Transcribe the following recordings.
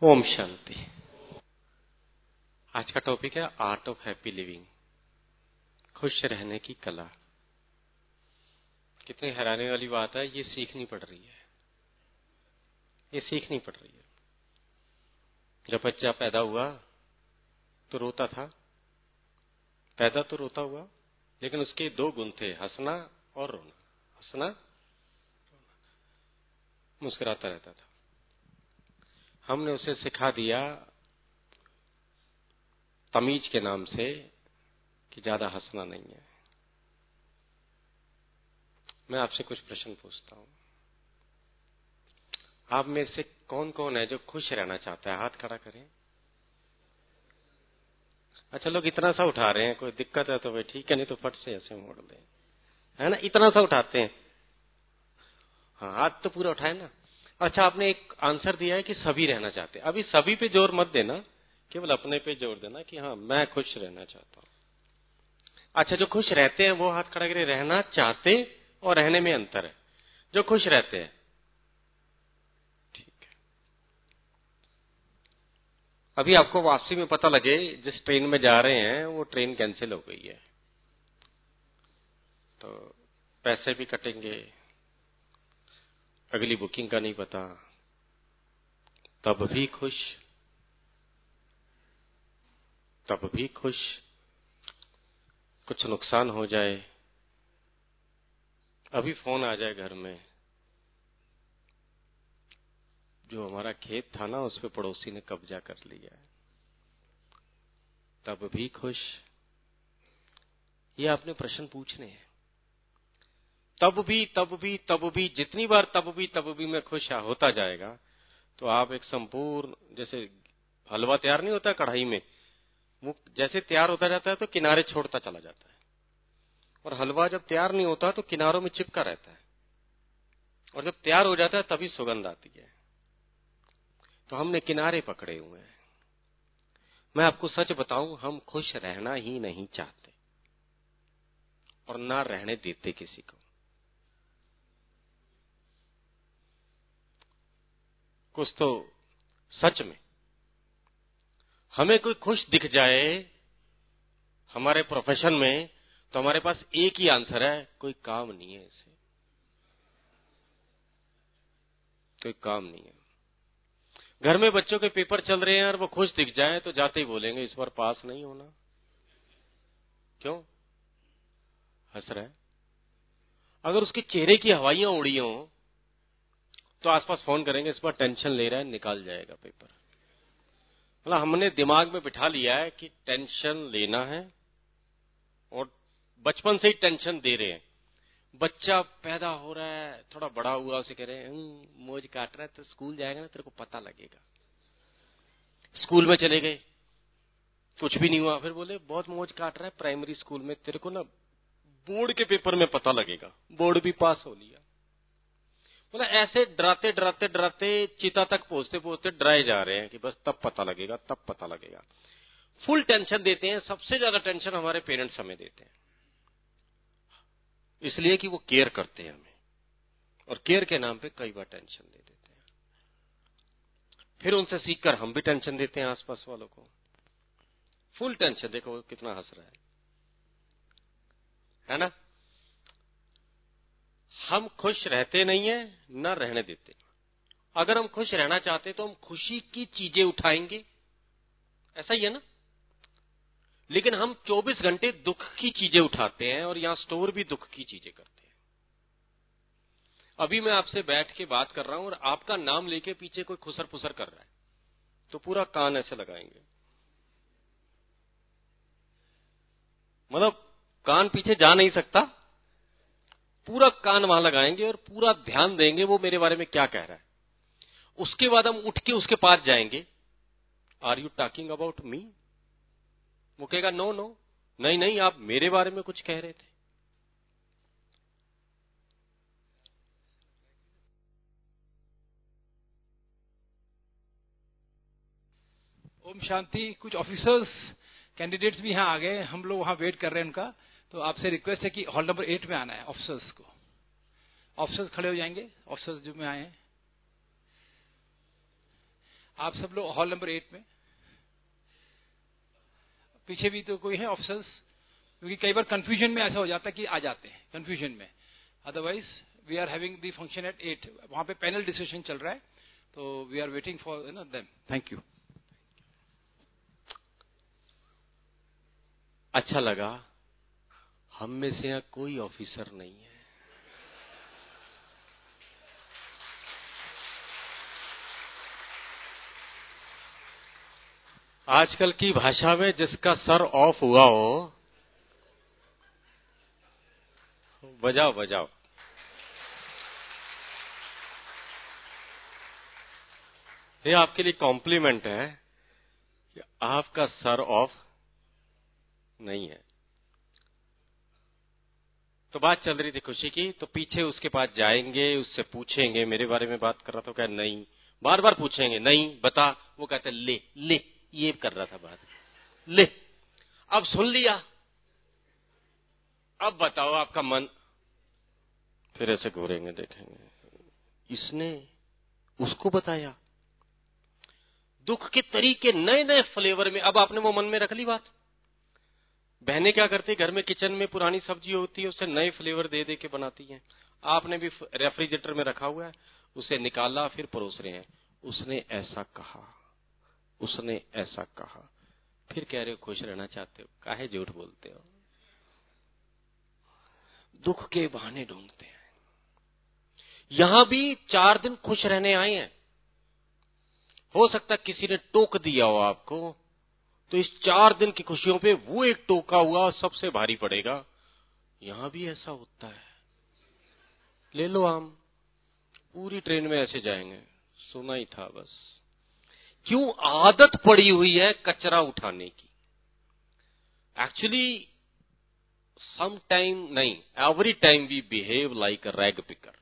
ओम शांति। आज का टॉपिक है आर्ट ऑफ हैप्पी लिविंग, खुश रहने की कला। कितनी हैरानी वाली बात है, ये सीखनी पड़ रही है, ये सीखनी पड़ रही है। जब बच्चा पैदा हुआ तो रोता था, पैदा तो रोता हुआ, लेकिन उसके दो गुण थे, हंसना और रोना। हंसना, मुस्कुराता रहता था। हमने उसे सिखा दिया तमीज के नाम से कि ज्यादा हंसना नहीं है। मैं आपसे कुछ प्रश्न पूछता हूं, आप में से कौन कौन है जो खुश रहना चाहता है? हाथ खड़ा करें। अच्छा, लोग इतना सा उठा रहे हैं, कोई दिक्कत है तो भाई ठीक है, नहीं तो फट से ऐसे मोड़ दें, है ना? इतना सा उठाते हैं। हाँ, हाथ तो पूरा उठाए ना। अच्छा, आपने एक आंसर दिया है कि सभी रहना चाहते हैं। अभी सभी पे जोर मत देना, केवल अपने पे जोर देना कि हाँ मैं खुश रहना चाहता हूं। अच्छा, जो खुश रहते हैं वो हाथ खड़ा करें। रहना चाहते और रहने में अंतर है। जो खुश रहते हैं, ठीक है। अभी आपको वापसी में पता लगे जिस ट्रेन में जा रहे हैं वो ट्रेन कैंसिल हो गई है, तो पैसे भी कटेंगे, अगली बुकिंग का नहीं पता, तब भी खुश, तब भी खुश। कुछ नुकसान हो जाए, अभी फोन आ जाए घर में, जो हमारा खेत था ना उस पे पड़ोसी ने कब्जा कर लिया है, तब भी खुश। ये आपने प्रश्न पूछने हैं। तब भी, तब भी, तब भी, जितनी बार तब भी मैं खुश होता जाएगा तो आप एक संपूर्ण, जैसे हलवा तैयार नहीं होता कढ़ाई में, वो जैसे तैयार होता जाता है तो किनारे छोड़ता चला जाता है, और हलवा जब तैयार नहीं होता तो किनारों में चिपका रहता है, और जब तैयार हो जाता है तभी सुगंध आती है। तो हमने किनारे पकड़े हुए हैं। मैं आपको सच बताऊं, हम खुश रहना ही नहीं चाहते और ना रहने देते किसी को। कुछ तो सच में, हमें कोई खुश दिख जाए हमारे प्रोफेशन में तो हमारे पास एक ही आंसर है, कोई काम नहीं है इसे, कोई काम नहीं है। घर में बच्चों के पेपर चल रहे हैं और वो खुश दिख जाए तो जाते ही बोलेंगे इस बार पास नहीं होना। क्यों हंस रहा है? अगर उसके चेहरे की हवाइयां उड़ी हों तो आसपास फोन करेंगे इस बार टेंशन ले रहा है, निकाल जाएगा पेपर। मतलब हमने दिमाग में बिठा लिया है कि टेंशन लेना है, और बचपन से ही टेंशन दे रहे हैं। बच्चा पैदा हो रहा है, थोड़ा बड़ा हुआ, उसे कह रहे हैं मौज काट रहा है, तो स्कूल जाएगा ना तेरे को पता लगेगा। स्कूल में चले गए, कुछ भी नहीं हुआ, फिर बोले बहुत मौज काट रहा है, प्राइमरी स्कूल में तेरे को ना बोर्ड के पेपर में पता लगेगा। बोर्ड भी पास हो लिया। मतलब ऐसे डराते डराते डराते चिता तक पहुंचते पहुंचते डराए जा रहे हैं कि बस तब पता लगेगा, तब पता लगेगा। फुल टेंशन देते हैं। सबसे ज्यादा टेंशन हमारे पेरेंट्स हमें देते हैं, इसलिए कि वो केयर करते हैं हमें, और केयर के नाम पे कई बार टेंशन दे देते हैं। फिर उनसे सीखकर हम भी टेंशन देते हैं आसपास वालों को। Full tension. देखो कितना हंस रहा है ना? हम खुश रहते नहीं है, न रहने देते। अगर हम खुश रहना चाहते तो हम खुशी की चीजें उठाएंगे, ऐसा ही है ना? लेकिन हम 24 घंटे दुख की चीजें उठाते हैं और यहां स्टोर भी दुख की चीजें करते हैं। अभी मैं आपसे बैठ के बात कर रहा हूं और आपका नाम लेके पीछे कोई खुसर पुसर कर रहा है तो पूरा कान ऐसे लगाएंगे, मतलब कान पीछे जा नहीं सकता, पूरा कान वहां लगाएंगे और पूरा ध्यान देंगे वो मेरे बारे में क्या कह रहा है। उसके बाद हम उठ के उसके पास जाएंगे, are you talking about me? वो कहेगा नो नो, नहीं नहीं आप मेरे बारे में कुछ कह रहे थे। ओम शांति। कुछ ऑफिसर्स कैंडिडेट्स भी यहाँ आ गए, हम लोग वहाँ वेट कर रहे हैं उनका। तो आपसे रिक्वेस्ट है कि हॉल नंबर 8 में आना है ऑफिसर्स को। ऑफिसर्स खड़े हो जाएंगे, ऑफिसर्स जो में आए हैं। आप सब लोग हॉल नंबर 8 में। पीछे भी तो कोई है ऑफिसर्स? क्योंकि कई बार कंफ्यूजन में ऐसा हो जाता है कि आ जाते हैं कंफ्यूजन में। Otherwise we are having the function at 8। वहां पे पैनल डिस्कशन चल रहा है, तो we are waiting for them. Thank you. अच्छा लगा, हम में से यहाँ कोई ऑफिसर नहीं है। आजकल की भाषा में जिसका सर ऑफ हुआ हो, बजाओ बजाओ। ये आपके लिए कॉम्प्लीमेंट है कि आपका सर ऑफ नहीं है। तो बात चल रही थी खुशी की, तो पीछे उसके पास जाएंगे, उससे पूछेंगे मेरे बारे में बात कर रहा था, क्या नहीं, बार बार पूछेंगे, नहीं बता, वो कहते ले ले, ये कर रहा था बात, ले, अब सुन लिया, अब बताओ आपका मन, फिर ऐसे घूरेंगे, देखेंगे इसने उसको बताया। दुख के तरीके नए नए फ्लेवर में, अब आपने वो मन में रख ली बात। बहनें क्या करती, घर में किचन में पुरानी सब्जी होती है, उससे नए फ्लेवर दे दे के बनाती हैं। आपने भी रेफ्रिजरेटर में रखा हुआ है, उसे निकाला, फिर परोस रहे हैं, उसने ऐसा कहा, उसने ऐसा कहा, फिर कह रहे हो खुश रहना चाहते हो, काहे झूठ बोलते हो। दुख के बहाने ढूंढते हैं। यहां भी 4 दिन खुश रहने आए हैं, हो सकता है किसी ने टोक दिया हो आपको, तो इस 4 दिन की खुशियों पे वो एक टोका हुआ सबसे भारी पड़ेगा। यहां भी ऐसा होता है। ले लो आम, पूरी ट्रेन में ऐसे जाएंगे, सुना ही था बस। क्यों? आदत पड़ी हुई है कचरा उठाने की। एक्चुअली सम टाइम नहीं, every time we behave like a rag picker.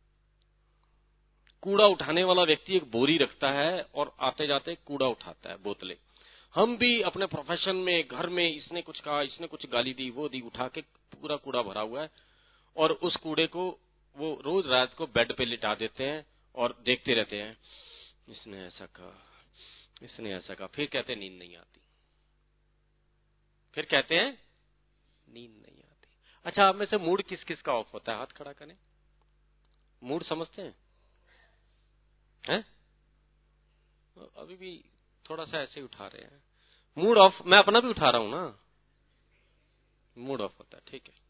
कूड़ा उठाने वाला व्यक्ति एक बोरी रखता है और आते जाते कूड़ा उठाता है, बोतलें। हम भी अपने प्रोफेशन में, घर में, इसने कुछ कहा, इसने कुछ गाली दी, वो दी, उठा के पूरा कूड़ा भरा हुआ है, और उस कूड़े को वो रोज रात को बेड पे लिटा देते हैं और देखते रहते हैं, इसने ऐसा कहा, इसने ऐसा कहा, फिर कहते हैं नींद नहीं आती, फिर कहते हैं नींद नहीं आती। अच्छा, आप में से मूड किस किस का ऑफ होता है? हाथ खड़ा करें। मूड समझते हैं? हैं? अभी भी थोड़ा सा ऐसे ही उठा रहे हैं। मूड ऑफ, मैं अपना भी उठा रहा हूं ना, मूड ऑफ होता है, ठीक है।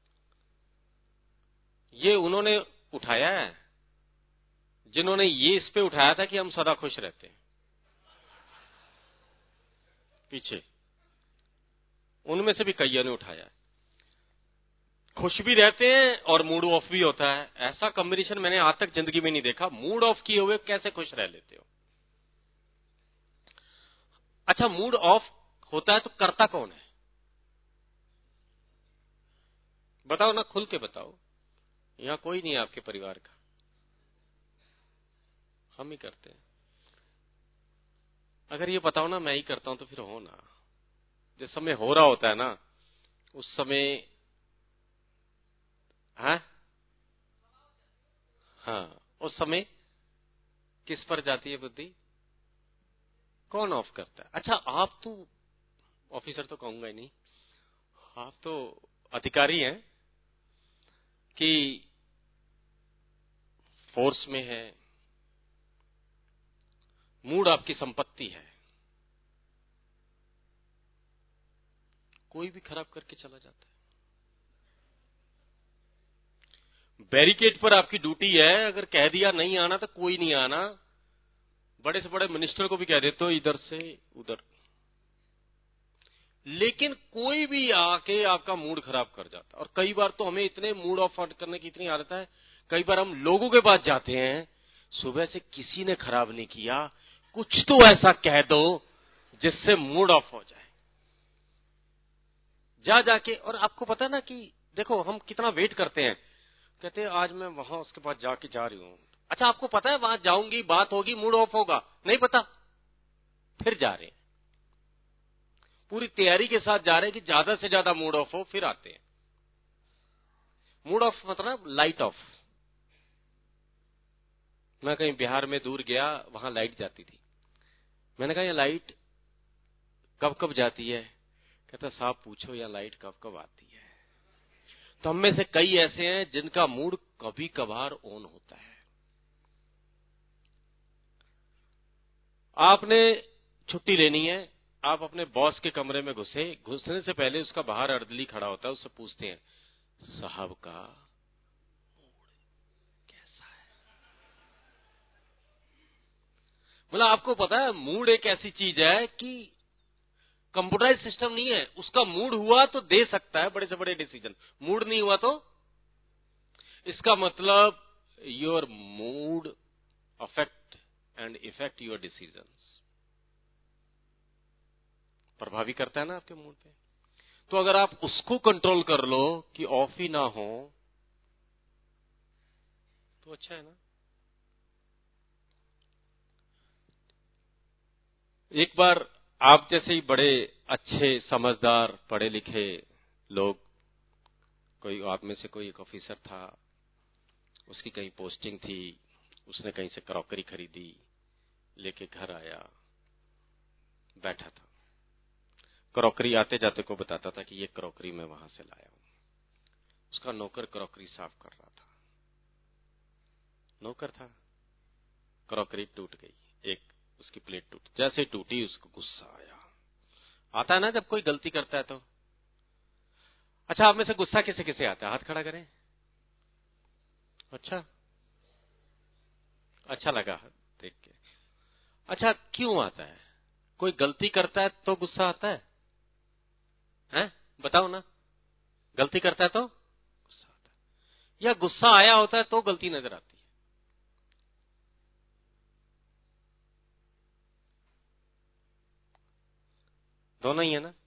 ये उन्होंने उठाया है जिन्होंने ये इस पे उठाया था कि हम सदा खुश रहते हैं, पीछे उनमें से भी कईयों ने उठाया है। खुश भी रहते हैं और मूड ऑफ भी होता है। ऐसा कॉम्बिनेशन मैंने आज तक जिंदगी में नहीं देखा। मूड ऑफ किए हुए कैसे खुश रह लेते हो? अच्छा, मूड ऑफ होता है तो करता कौन है? बताओ ना, खुल के बताओ। यहां कोई नहीं है आपके परिवार का, हम ही करते हैं। अगर ये बताओ ना मैं ही करता हूं तो फिर हो ना। जिस समय हो रहा होता है ना, उस समय हाँ, उस समय किस पर जाती है बुद्धि? कौन ऑफ करता है? अच्छा, आप तो ऑफिसर तो कहूंगा ही नहीं, आप तो अधिकारी हैं कि फोर्स में है, मूड आपकी संपत्ति है, कोई भी खराब करके चला जाता है। बैरिकेड पर आपकी ड्यूटी है, अगर कह दिया नहीं आना तो कोई नहीं आना। बड़े से बड़े मिनिस्टर को भी कह देते हो इधर से उधर, लेकिन कोई भी आके आपका मूड खराब कर जाता। और कई बार तो हमें इतने मूड ऑफ करने की इतनी आदत है, कई बार हम लोगों के पास जाते हैं, सुबह से किसी ने खराब नहीं किया, कुछ तो ऐसा कह दो जिससे मूड ऑफ हो जाए। जा जाके, और आपको पता है ना कि देखो हम कितना वेट करते हैं, कहते हैं आज मैं वहां उसके पास जाके जा रही हूं। अच्छा, आपको पता है वहां जाऊंगी, बात होगी, मूड ऑफ होगा? नहीं पता, फिर जा रहे हैं, पूरी तैयारी के साथ जा रहे हैं कि ज्यादा से ज्यादा मूड ऑफ हो, फिर आते हैं। मूड ऑफ मतलब लाइट ऑफ। मैं कहीं बिहार में दूर गया, वहां लाइट जाती थी, मैंने कहा ये लाइट कब कब जाती है? कहता साहब पूछो या लाइट कब कब आती है। तो हम में से कई ऐसे हैं जिनका मूड कभी कभार ऑन होता है। आपने छुट्टी लेनी है, आप अपने बॉस के कमरे में घुसने से पहले उसका बाहर अर्दली खड़ा होता है, उससे पूछते हैं साहब का मूड कैसा है? मतलब आपको पता है मूड एक ऐसी चीज है कि कंप्यूटराइज सिस्टम नहीं है। उसका मूड हुआ तो दे सकता है बड़े से बड़े डिसीजन, मूड नहीं हुआ तो। इसका मतलब your mood affect and effect your decisions, प्रभावी करता है ना आपके मूड पे। तो अगर आप उसको कंट्रोल कर लो कि ऑफ ही ना हो तो अच्छा है ना। एक बार आप जैसे ही बड़े अच्छे समझदार पढ़े लिखे लोग, कोई आप में से कोई एक ऑफिसर था, उसकी कहीं पोस्टिंग थी, उसने कहीं से क्रॉकरी खरीदी, लेके घर आया, बैठा था, क्रॉकरी आते जाते को बताता था कि ये क्रॉकरी मैं वहां से लाया हूं। उसका नौकर क्रॉकरी साफ कर रहा था, नौकर था, क्रॉकरी टूट गई, एक उसकी प्लेट टूट, जैसे टूटी उसको गुस्सा आया। आता है ना जब कोई गलती करता है तो। अच्छा, आप में से गुस्सा किसे किसे आता है? हाथ खड़ा करें। अच्छा लगा देख के। अच्छा, क्यों आता है? कोई गलती करता है तो गुस्सा आता है? हैं? बताओ ना। गलती करता है तो गुस्सा आता है, या गुस्सा आया होता है तो गलती नजर आती है? दोनों ही है ना।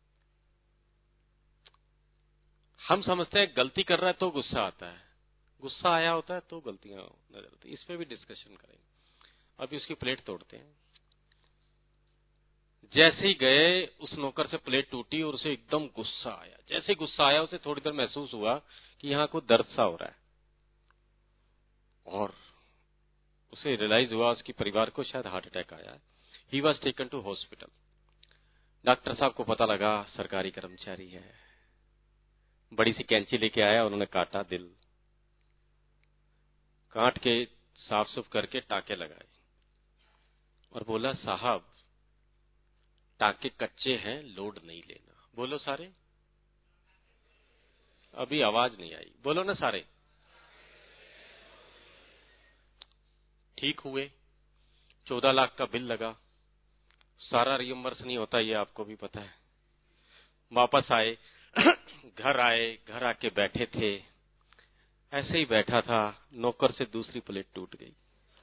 हम समझते हैं गलती कर रहा है तो गुस्सा आता है, गुस्सा आया होता है तो गलतियां नजर आती है। इस पे भी डिस्कशन करेंगे। अभी उसकी प्लेट तोड़ते हैं। जैसे ही गए, उस नौकर से प्लेट टूटी और उसे एकदम गुस्सा आया। जैसे ही गुस्सा आया, उसे थोड़ी देर महसूस हुआ कि यहां कोई दर्द सा हो रहा है, और उसे रियलाइज हुआ उसके परिवार को शायद हार्ट अटैक आया है। He was taken to hospital. Doctor साहब को पता लगा सरकारी कर्मचारी है, बड़ी सी कैंची लेके आया, उन्होंने काटा दिल, काट के साफ सुफ करके टाके लगाए और बोला साहब टाके कच्चे हैं, लोड नहीं लेना। बोलो सारे। अभी आवाज नहीं आई, बोलो ना सारे। ठीक हुए, 14 लाख का बिल लगा। सारा रियम्बर्स नहीं होता, ये आपको भी पता है। वापस आए, घर आए, घर आके बैठे थे, ऐसे ही बैठा था, नौकर से दूसरी प्लेट टूट गई।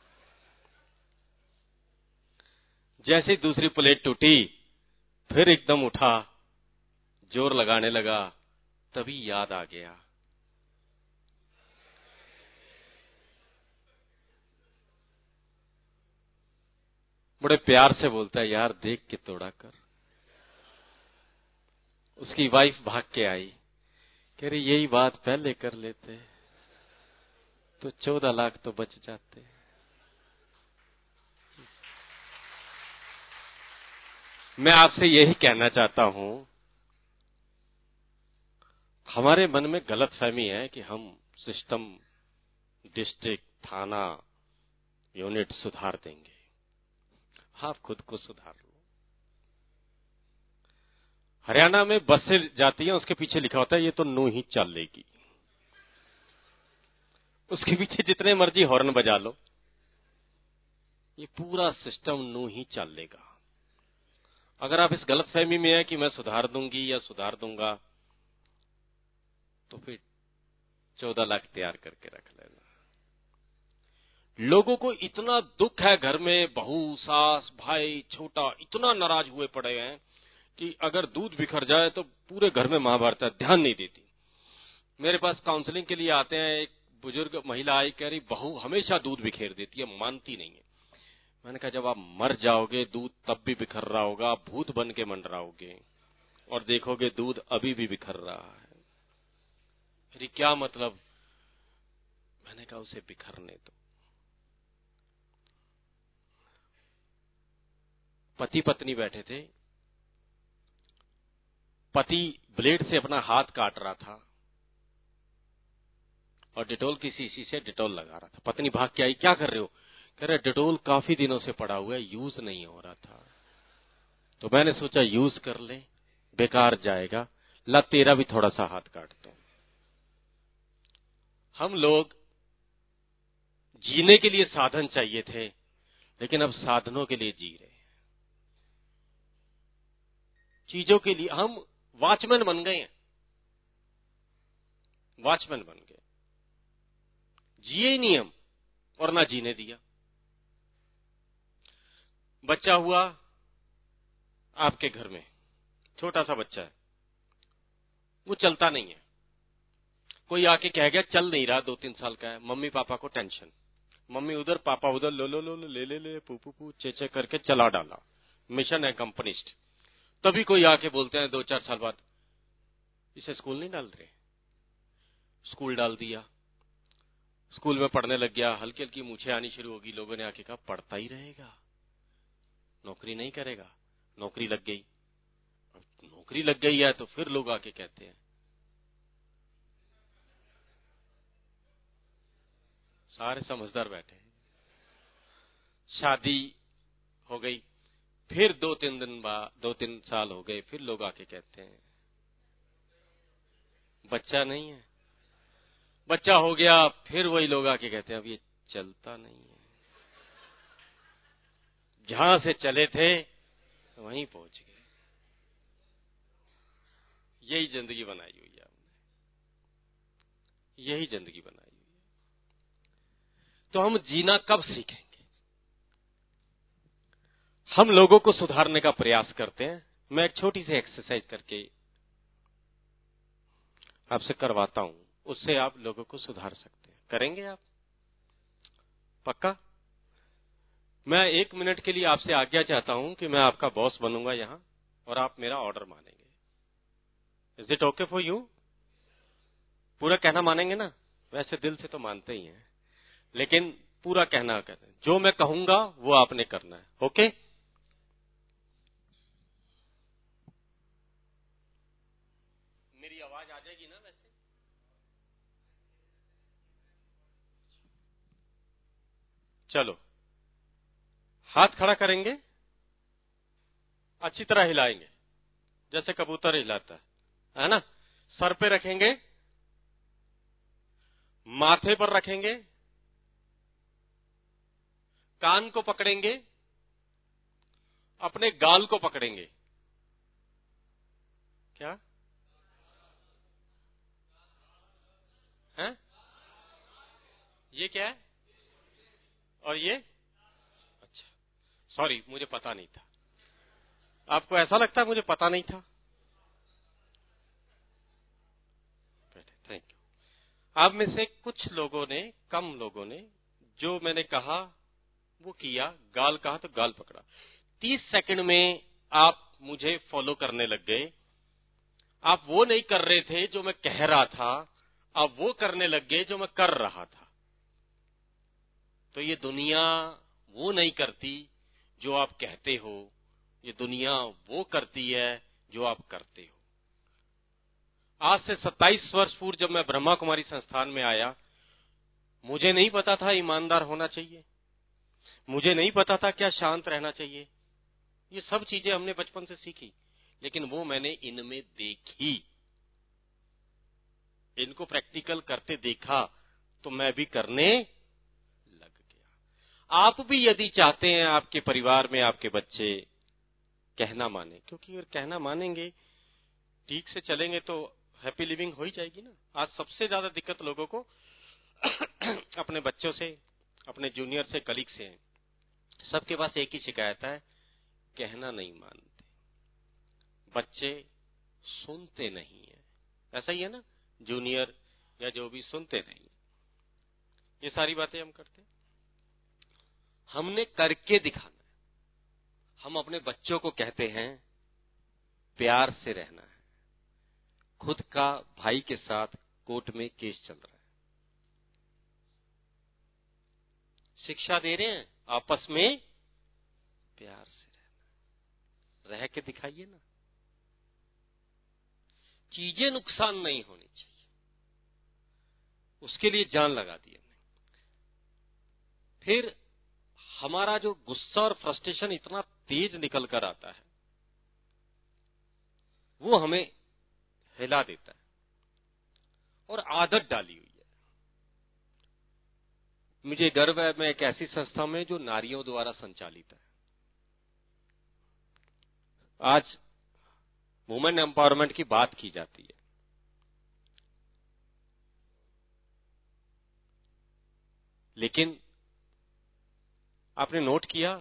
जैसे ही दूसरी प्लेट टूटी, फिर एकदम उठा, जोर लगाने लगा, तभी याद आ गया बड़े प्यार से बोलता है यार देख के तोड़ा कर। उसकी वाइफ भाग के आई, कह रही यही बात पहले कर लेते तो 14 लाख तो बच जाते। मैं आपसे यही कहना चाहता हूं, हमारे मन में गलतफहमी है कि हम सिस्टम, डिस्ट्रिक्ट, थाना, यूनिट सुधार देंगे। आप खुद को सुधार लो। हरियाणा में बसें जाती हैं, उसके पीछे लिखा होता है ये तो नू ही चलेगी। उसके पीछे जितने मर्जी हॉर्न बजा लो, ये पूरा सिस्टम नू ही चलेगा। अगर आप इस गलतफहमी में है कि मैं सुधार दूंगी या सुधार दूंगा, तो फिर 14 लाख तैयार करके रख लेना। लोगों को इतना दुख है, घर में बहू, सास, भाई, छोटा इतना नाराज हुए पड़े हैं कि अगर दूध बिखर जाए तो पूरे घर में महाभारत है, ध्यान नहीं देती। मेरे पास काउंसलिंग के लिए आते हैं, एक बुजुर्ग महिला आई, कह रही बहू हमेशा दूध बिखेर देती है, मानती नहीं है। मैंने कहा जब आप मर जाओगे दूध तब भी बिखर रहा होगा, भूत बन के मंडराओगे और देखोगे दूध अभी भी बिखर रहा है। फिर क्या मतलब? मैंने कहा उसे बिखरने दो। पति पत्नी बैठे थे, पति ब्लेड से अपना हाथ काट रहा था और डेटोल की शीशी से डेटोल लगा रहा था। पत्नी भाग के आई, क्या कर रहे हो? कह रहे डेटोल काफी दिनों से पड़ा हुआ है, यूज नहीं हो रहा था, तो मैंने सोचा यूज कर ले, बेकार जाएगा, ला तेरा भी थोड़ा सा हाथ काटता हूं। हम लोग जीने के लिए साधन चाहिए थे, लेकिन अब साधनों के लिए जी रहे हैं, चीजों के लिए। हम वॉचमैन बन गए हैं, वॉचमैन बन गए, जिए ही नहीं हम और ना जीने दिया। बच्चा हुआ आपके घर में, छोटा सा बच्चा है, वो चलता नहीं है, कोई आके कह गया चल नहीं रहा, 2-3 साल का है, मम्मी पापा को टेंशन, मम्मी उधर पापा उधर, लो लो लो ले ले ले पू पू पू चे चे करके चला डाला, मिशन एकम्पलिश्ड। तभी कोई आके बोलते हैं 2-4 साल बाद, इसे स्कूल नहीं डाल रहे? स्कूल डाल दिया, स्कूल में पढ़ने लग गया, हल्की हल्की मूछें आनी शुरू होगी, लोगों ने आके कहा पढ़ता ही रहेगा, नौकरी नहीं करेगा। नौकरी लग गई, अब नौकरी लग गई है तो फिर लोग आके कहते हैं, सारे समझदार बैठे हैं, शादी हो गई, फिर 2-3 दिन बाद, 2-3 साल हो गए, फिर लोग आके कहते हैं बच्चा नहीं है, बच्चा हो गया, फिर वही लोग आके कहते हैं अब ये चलता नहीं है, जहां से चले थे वहीं पहुंच गए। यही जिंदगी बनाई हुई है हमने, यही जिंदगी बनाई हुई है। तो हम जीना कब सीखेंगे? हम लोगों को सुधारने का प्रयास करते हैं। मैं एक छोटी सी एक्सरसाइज करके आपसे करवाता हूं, उससे आप लोगों को सुधार सकते हैं। करेंगे आप? पक्का? मैं 1 मिनट के लिए आपसे आज्ञा चाहता हूं कि मैं आपका बॉस बनूंगा यहां और आप मेरा ऑर्डर मानेंगे। Is it okay for you? पूरा कहना मानेंगे ना? वैसे दिल से तो मानते ही हैं, लेकिन पूरा कहना कहते हैं, जो मैं कहूंगा वो आपने करना है। ओके? मेरी आवाज आ जाएगी ना वैसे? चलो, हाथ खड़ा करेंगे, अच्छी तरह हिलाएंगे जैसे कबूतर हिलाता है ना? सर पे रखेंगे, माथे पर रखेंगे, कान को पकड़ेंगे, अपने गाल को पकड़ेंगे। क्या है? ये क्या है? और ये? अच्छा, सॉरी, मुझे पता नहीं था। आपको ऐसा लगता है मुझे पता नहीं था? Thank you. आप में से कुछ लोगों ने, कम लोगों ने, जो मैंने कहा वो किया, गाल कहा तो गाल पकड़ा। 30 सेकंड में आप मुझे फॉलो करने लग गए। आप वो नहीं कर रहे थे जो मैं कह रहा था, आप वो करने लग गए जो मैं कर रहा था। तो ये दुनिया वो नहीं करती जो आप कहते हो, ये दुनिया वो करती है जो आप करते हो। आज से 27 वर्ष पूर्व जब मैं ब्रह्मा कुमारी संस्थान में आया, मुझे नहीं पता था ईमानदार होना चाहिए, मुझे नहीं पता था क्या शांत रहना चाहिए। ये सब चीजें हमने बचपन से सीखी, लेकिन वो मैंने इनमें देखी, इनको प्रैक्टिकल करते देखा, तो मैं भी करने लग गया। आप भी यदि चाहते हैं आपके परिवार में आपके बच्चे कहना माने, क्योंकि अगर कहना मानेंगे, ठीक से चलेंगे तो हैप्पी लिविंग हो ही जाएगी ना। आज सबसे ज्यादा दिक्कत लोगों को अपने बच्चों से, अपने जूनियर से, कलीग से है। सबके पास एक ही शिकायत है, कहना नहीं मानते, बच्चे सुनते नहीं है। ऐसा ही है ना? जूनियर या जो भी सुनते नहीं। ये सारी बातें हम करते हैं, हमने करके दिखाना है। हम अपने बच्चों को कहते हैं प्यार से रहना है। खुद का भाई के साथ कोर्ट में केस चल रहा है, शिक्षा दे रहे हैं आपस में प्यार से रहना। रह के दिखाइए ना। चीजें नुकसान नहीं होनी चाहिए, उसके लिए जान लगा दी हमने। फिर हमारा जो गुस्सा और फ्रस्ट्रेशन इतना तेज निकल कर आता है, वो हमें हिला देता है और आदत डाली हुई है। मुझे गर्व है मैं एक ऐसी संस्था में जो नारियों द्वारा संचालित है। आज वुमेन एम्पावरमेंट की बात की जाती है, लेकिन आपने नोट किया,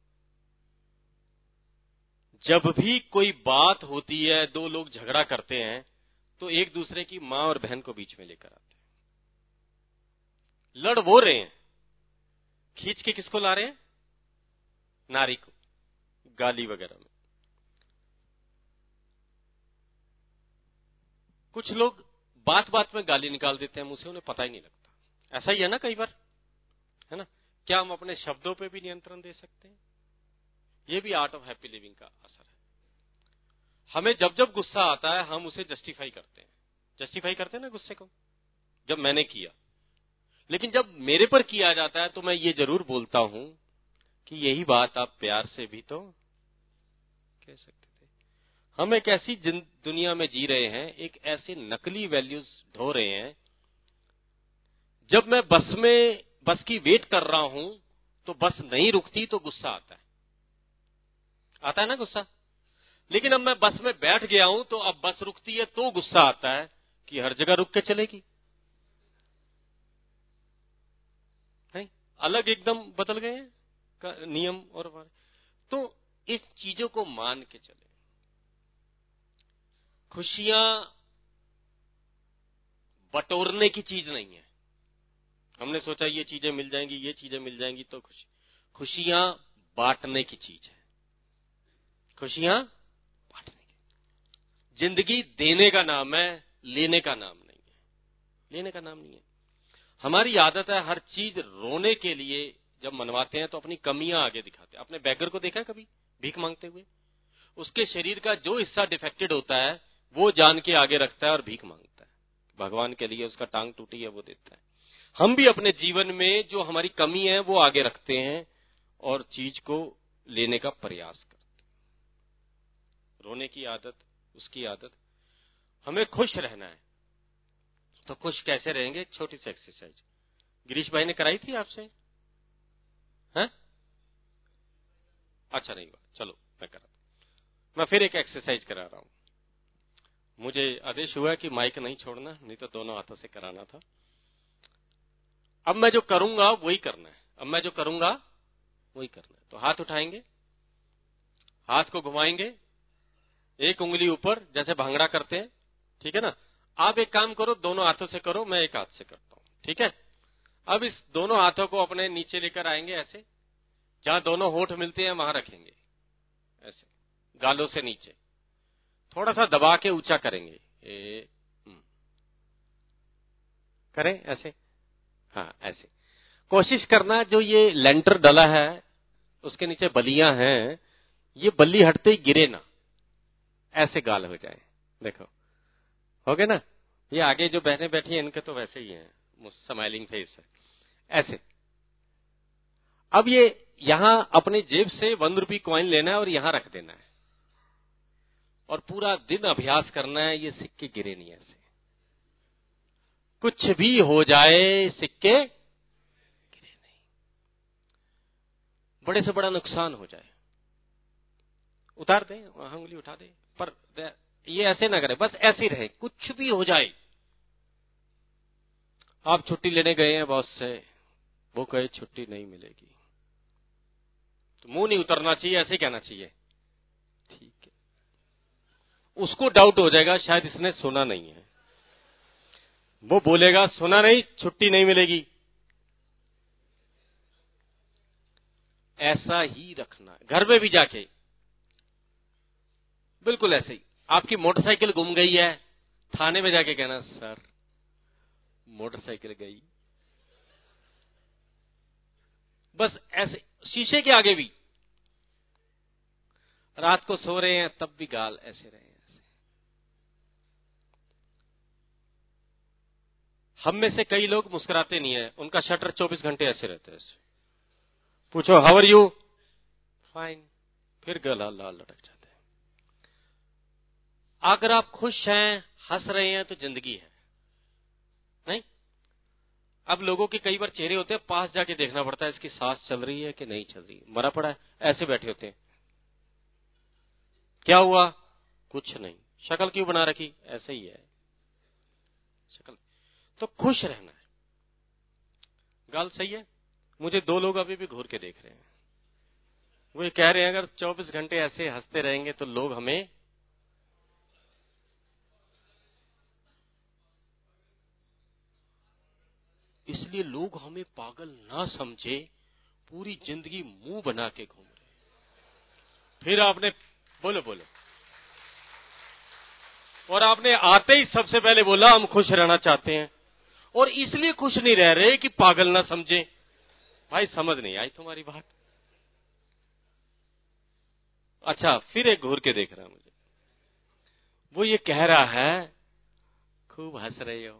जब भी कोई बात होती है, दो लोग झगड़ा करते हैं, तो एक दूसरे की मां और बहन को बीच में लेकर आते हैं। लड़ वो रहे हैं, खींच के किसको ला रहे हैं? नारी को, गाली वगैरह में। कुछ लोग बात बात में गाली निकाल देते हैं मुंह से, उन्हें पता ही नहीं लगता। ऐसा ही है ना कई बार, है ना? क्या हम अपने शब्दों पे भी नियंत्रण दे सकते हैं? ये भी आर्ट ऑफ हैप्पी लिविंग का असर है। हमें जब जब गुस्सा आता है हम उसे जस्टिफाई करते हैं। जस्टिफाई करते हैं ना गुस्से को, जब मैंने किया। लेकिन जब मेरे पर किया जाता है तो मैं ये जरूर बोलता हूं कि यही बात आप प्यार से भी तो कह सकते थे। हम एक ऐसी दुनिया में जी रहे हैं, एक ऐसे नकली वैल्यूज ढो रहे हैं। जब मैं बस की वेट कर रहा हूं तो बस नहीं रुकती तो गुस्सा आता है ना गुस्सा। लेकिन अब मैं बस में बैठ गया हूं तो अब बस रुकती है तो गुस्सा आता है कि हर जगह रुक के चलेगी। नहीं, अलग एकदम बदल गए हैं नियम और तो इस चीजों को मान के चले। खुशियां बटोरने की चीज नहीं है। हमने सोचा ये चीजें मिल जाएंगी, ये चीजें मिल जाएंगी तो खुशियां बांटने की चीज है। खुशियां बांटने की। जिंदगी देने का नाम है, लेने का नाम नहीं है। लेने का नाम नहीं है। हमारी आदत है हर चीज रोने के लिए जब मनवाते हैं तो अपनी कमियां आगे दिखाते हैं। आपने बैगर को देखा है कभी भीख मांगते हुए? उसके शरीर का जो हिस्सा डिफेक्टेड होता है वो जान के आगे रखता है और भीख मांगता है। भगवान के लिए उसका टांग टूटी है वो देता है। हम भी अपने जीवन में जो हमारी कमी है वो आगे रखते हैं और चीज को लेने का प्रयास करते हैं। रोने की आदत, उसकी आदत। हमें खुश रहना है तो खुश कैसे रहेंगे? एक छोटी सी एक्सरसाइज गिरीश भाई ने कराई थी आपसे, हैं? अच्छा नहीं हुआ, चलो मैं करा। मैं फिर एक एक्सरसाइज करा रहा हूं। मुझे आदेश हुआ कि माइक नहीं छोड़ना, नहीं तो दोनों हाथों से कराना था। अब मैं जो करूंगा वही करना है। अब मैं जो करूंगा वही करना है। तो हाथ उठाएंगे, हाथ को घुमाएंगे, एक उंगली ऊपर जैसे भांगड़ा करते हैं, ठीक है ना? आप एक काम करो, दोनों हाथों से करो, मैं एक हाथ से करता हूं, ठीक है? अब इस दोनों हाथों को अपने नीचे लेकर आएंगे, ऐसे जहां दोनों होठ मिलते हैं वहां रखेंगे, ऐसे गालों से नीचे थोड़ा सा दबा के ऊंचा करेंगे। करें ऐसे, हाँ ऐसे। कोशिश करना जो ये लेंटर डला है उसके नीचे बलियां हैं, ये बल्ली हटते ही गिरे ना, ऐसे गाल हो जाए। देखो हो गए ना? ये आगे जो बहनें बैठी हैं इनके तो वैसे ही हैं, स्माइलिंग फेस है, ऐसे। अब ये यहां अपनी जेब से 1 रुपये कॉइन लेना है और यहां रख देना है और पूरा दिन अभ्यास करना है, ये सिक्के गिरे नहीं ऐसे। कुछ भी हो जाए सिक्के गिरे नहीं, बड़े से बड़ा नुकसान हो जाए उतार दें, उंगली उठा दे, पर ये ऐसे ना करें, बस ऐसे ही रहे। कुछ भी हो जाए, आप छुट्टी लेने गए हैं बॉस से, वो कहे छुट्टी नहीं मिलेगी, तो मुंह नहीं उतरना चाहिए, ऐसे कहना चाहिए, ठीक है? उसको डाउट हो जाएगा शायद इसने सुना नहीं है, वो बोलेगा सुना नहीं, छुट्टी नहीं मिलेगी। ऐसा ही रखना, घर में भी जाके बिल्कुल ऐसे ही। आपकी मोटरसाइकिल गुम गई है, थाने में जाके कहना सर मोटरसाइकिल गई, बस ऐसे। शीशे के आगे भी रात को सो रहे हैं तब भी गाल ऐसे रहे। हम में से कई लोग मुस्कुराते नहीं है, उनका शटर 24 घंटे ऐसे रहता है। पूछो हाउ आर यू, फाइन, फिर गला लाल लटक जाता है। अगर आप खुश हैं, हंस रहे हैं तो जिंदगी है। नहीं, अब लोगों के कई बार चेहरे होते हैं, पास जाके देखना पड़ता है इसकी सांस चल रही है कि नहीं चल रही, मरा पड़ा है, ऐसे बैठे होते हैं। क्या हुआ, कुछ नहीं, शक्ल क्यों बना रखी, ऐसे ही है शक्ल। तो खुश रहना है। गाल सही है। मुझे 2 लोग अभी भी घूर के देख रहे हैं। वो ये कह रहे हैं अगर 24 घंटे ऐसे हंसते रहेंगे तो लोग हमें, इसलिए लोग हमें पागल ना समझे, पूरी जिंदगी मुंह बना के घूम रहे। फिर आपने बोलो बोलो, और आपने आते ही सबसे पहले बोला हम खुश रहना चाहते हैं, और इसलिए खुश नहीं रह रहे कि पागल ना समझे। भाई समझ नहीं आई तुम्हारी बात। अच्छा, फिर एक घूर के देख रहा है मुझे, वो ये कह रहा है खूब हंस रहे हो,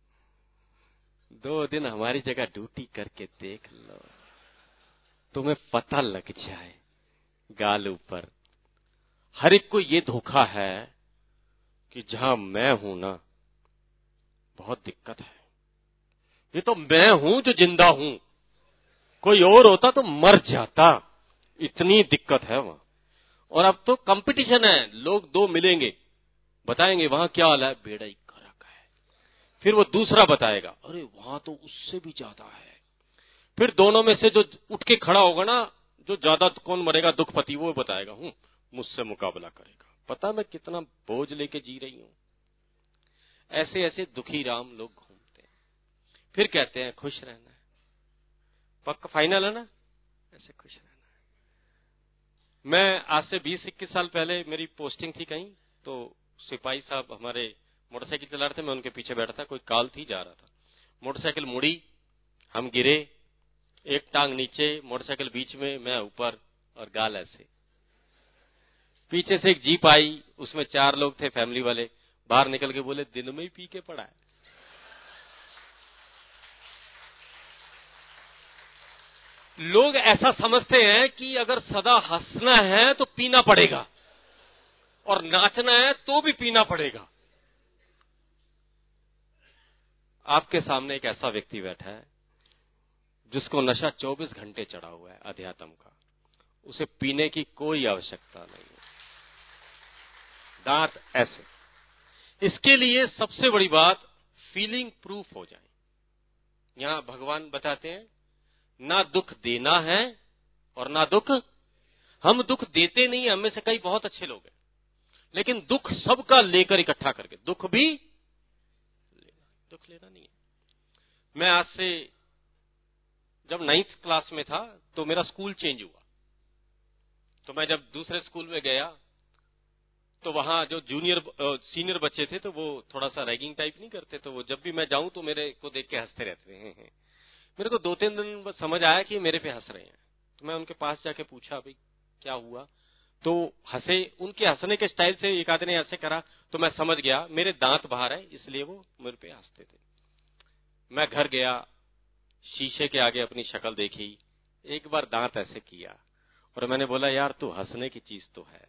2 दिन हमारी जगह ड्यूटी करके देख लो, तुम्हें पता लग जाए। गाल ऊपर। हर एक को ये धोखा है कि जहां मैं हूं ना, बहुत दिक्कत है। ये तो मैं हूं जो जिंदा हूं, कोई और होता तो मर जाता, इतनी दिक्कत है वहां। और अब तो कंपटीशन है, लोग 2 मिलेंगे, बताएंगे वहां क्या हाल है, बेड़ा ही गर्क है। फिर वो दूसरा बताएगा, अरे वहां तो उससे भी ज्यादा है। फिर दोनों में से जो उठ के खड़ा होगा ना, जो ज्यादा कौन मरेगा दुखपति, वो बताएगा मुझसे मुकाबला करेगा। पता मैं कितना बोझ लेके जी रही हूं। ऐसे ऐसे दुखी राम लोग घूमते हैं, फिर कहते हैं खुश रहना है। पक्का फाइनल है ना, ऐसे खुश रहना है। मैं आज से 20-21 साल पहले मेरी पोस्टिंग थी कहीं, तो सिपाही साहब हमारे मोटरसाइकिल चला रहे थे, मैं उनके पीछे बैठा था, कोई कॉल थी, जा रहा था। मोटरसाइकिल मुड़ी, हम गिरे, एक टांग नीचे, मोटरसाइकिल बीच में, मैं ऊपर, और गाल ऐसे। पीछे से एक जीप आई, उसमें 4 लोग थे फैमिली वाले, बाहर निकल के बोले दिन में ही पी के पड़ा है। लोग ऐसा समझते हैं कि अगर सदा हंसना है तो पीना पड़ेगा, और नाचना है तो भी पीना पड़ेगा। आपके सामने एक ऐसा व्यक्ति बैठा है जिसको नशा 24 घंटे चढ़ा हुआ है अध्यात्म का, उसे पीने की कोई आवश्यकता नहीं है। दांत ऐसे। इसके लिए सबसे बड़ी बात, फीलिंग प्रूफ हो जाए। यहां भगवान बताते हैं ना दुख देना है और ना दुख, हम दुख देते नहीं, हमें से कई बहुत अच्छे लोग हैं, लेकिन दुख सबका लेकर इकट्ठा करके, दुख भी दुख लेना नहीं है। मैं आज से जब 9th क्लास में था तो मेरा स्कूल चेंज हुआ, तो मैं जब दूसरे स्कूल में गया तो वहां जो सीनियर बच्चे थे तो वो थोड़ा सा रैगिंग टाइप नहीं करते, तो वो जब भी मैं जाऊं तो मेरे को देख के हंसते रहते हैं। मेरे को 2-3 दिन समझ आया कि मेरे पे हंस रहे हैं, तो मैं उनके पास जाके पूछा भाई क्या हुआ, तो हंसे। उनके हंसने के स्टाइल से एक आदमी ने ऐसे करा तो मैं समझ गया मेरे दांत बाहर है, इसलिए वो मेरे पे हंसते थे। मैं घर गया, शीशे के आगे अपनी शक्ल देखी, एक बार दांत ऐसे किया, और मैंने बोला यार तू हंसने की चीज तो है,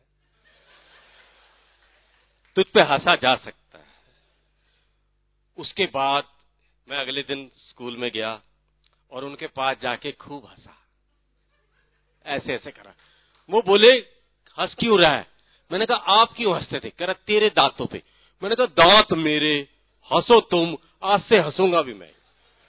तुझ पे हंसा जा सकता है। उसके बाद मैं अगले दिन स्कूल में गया और उनके पास जाके खूब हंसा, ऐसे ऐसे करा। वो बोले हंस क्यों रहा है? मैंने कहा आप क्यों हंसते थे? कह रहा तेरे दांतों पे। मैंने कहा दांत मेरे, हंसो तुम, आज से हंसूंगा भी मैं।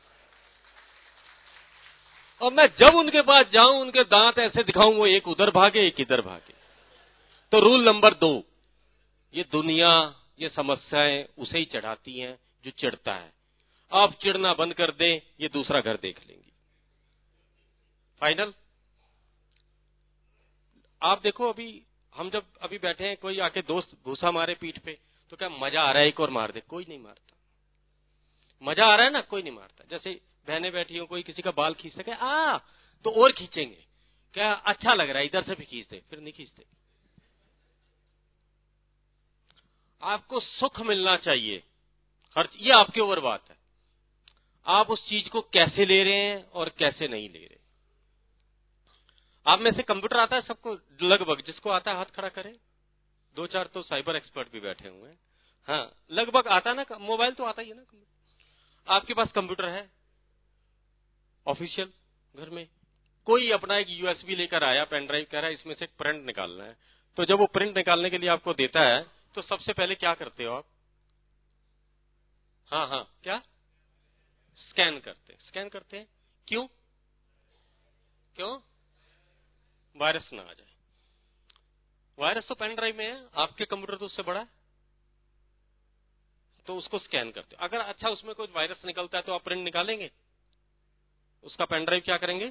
और मैं जब उनके पास जाऊं, उनके दांत ऐसे दिखाऊं, वो एक उधर भागे एक इधर भागे। तो रूल नंबर 2, ये दुनिया, ये समस्याएं उसे ही चढ़ाती हैं जो चिढ़ता है। आप चिढ़ना बंद कर दें, ये दूसरा घर देख लेंगी। फाइनल। आप देखो अभी हम जब अभी बैठे हैं, कोई आके दोस्त घुसा मारे पीठ पे तो क्या मजा आ रहा है एक और मार दे? कोई नहीं मारता। मजा आ रहा है ना, कोई नहीं मारता। जैसे बहनें बैठी हो, कोई किसी का बाल खींच सके तो और खींचेंगे, क्या अच्छा लग रहा है, इधर से भी खींच दे, फिर नहीं खींचते। आपको सुख मिलना चाहिए, ये आपके ऊपर बात है। आप उस चीज को कैसे ले रहे हैं और कैसे नहीं ले रहे। आप में से कंप्यूटर आता है सबको? लगभग जिसको आता है हाथ खड़ा करें। 2-4 तो साइबर एक्सपर्ट भी बैठे हुए हैं। हाँ, लगभग आता ना। मोबाइल तो आता ही है ना। आपके पास कंप्यूटर है ऑफिशियल घर में। कोई अपना एक यूएसबी लेकर आया, पेन ड्राइव, कह रहा है इसमें से एक प्रिंट निकालना है। तो जब वो प्रिंट निकालने के लिए आपको देता है तो सबसे पहले क्या करते हो आप? हाँ, क्या? स्कैन करते हैं। क्यों? वायरस ना आ जाए। वायरस तो पेन ड्राइव में है, आपके कंप्यूटर तो उससे बड़ा है, तो उसको स्कैन करते हो। अगर अच्छा उसमें कोई वायरस निकलता है तो आप प्रिंट निकालेंगे, उसका पेन ड्राइव क्या करेंगे?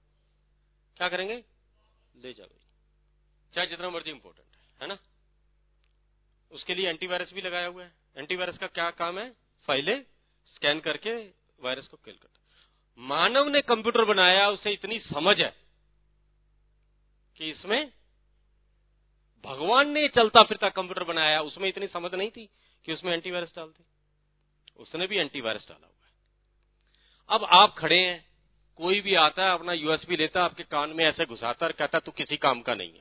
ले जाओ, चाहे जितना मर्जी इंपॉर्टेंट है ना। उसके लिए एंटीवायरस भी लगाया हुआ है। एंटीवायरस का क्या काम है? फाइलें स्कैन करके वायरस को किल करता। मानव ने कंप्यूटर बनाया, उसे इतनी समझ है कि इसमें भगवान ने चलता फिरता कंप्यूटर बनाया, उसमें इतनी समझ नहीं थी कि उसमें एंटीवायरस डाल दे। उसने भी एंटीवायरस डाला हुआ है। अब आप खड़े हैं, कोई भी आता है अपना यूएसबी लेता, आपके कान में ऐसे घुसाता और कहता तू किसी काम का नहीं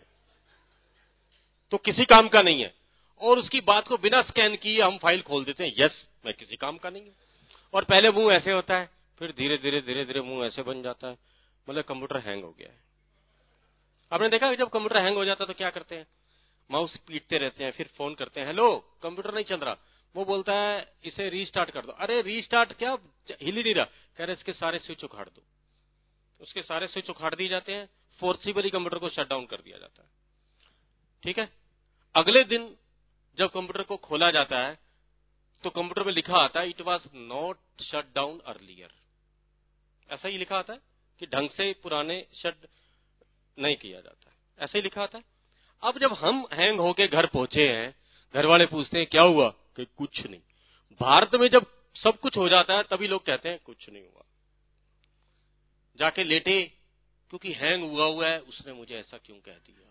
है, और उसकी बात को बिना स्कैन किए हम फाइल खोल देते हैं। यस, मैं किसी काम का नहीं हूं। और पहले मुंह ऐसे होता है, फिर धीरे धीरे मुंह ऐसे बन जाता है, मतलब कंप्यूटर हैंग हो गया है। आपने देखा जब कंप्यूटर हैंग हो जाता है तो क्या करते हैं? माउस पीटते रहते हैं, फिर फोन करते हैं, हेलो कंप्यूटर नहीं चल रहा। वो बोलता है इसे रीस्टार्ट कर दो। अरे रीस्टार्ट क्या, हिल ही नहीं रहा। कह रहे इसके सारे स्विच उखाड़ दो। उसके सारे स्विच उखाड़ दिए जाते हैं, फोर्सिबली कंप्यूटर को शट डाउन कर दिया जाता है। ठीक है। अगले दिन जब कंप्यूटर को खोला जाता है तो कंप्यूटर में लिखा आता है it was not shut down earlier. ऐसा ही लिखा आता है कि ढंग से पुराने शट नहीं किया जाता है, ऐसा ही लिखा आता है। अब जब हम हैंग होके घर पहुंचे हैं, घर वाले पूछते हैं क्या हुआ, कि कुछ नहीं। भारत में जब सब कुछ हो जाता है तभी लोग कहते हैं कुछ नहीं हुआ। जाके लेटे, क्योंकि हैंग हुआ है, उसने मुझे ऐसा क्यों कह दिया,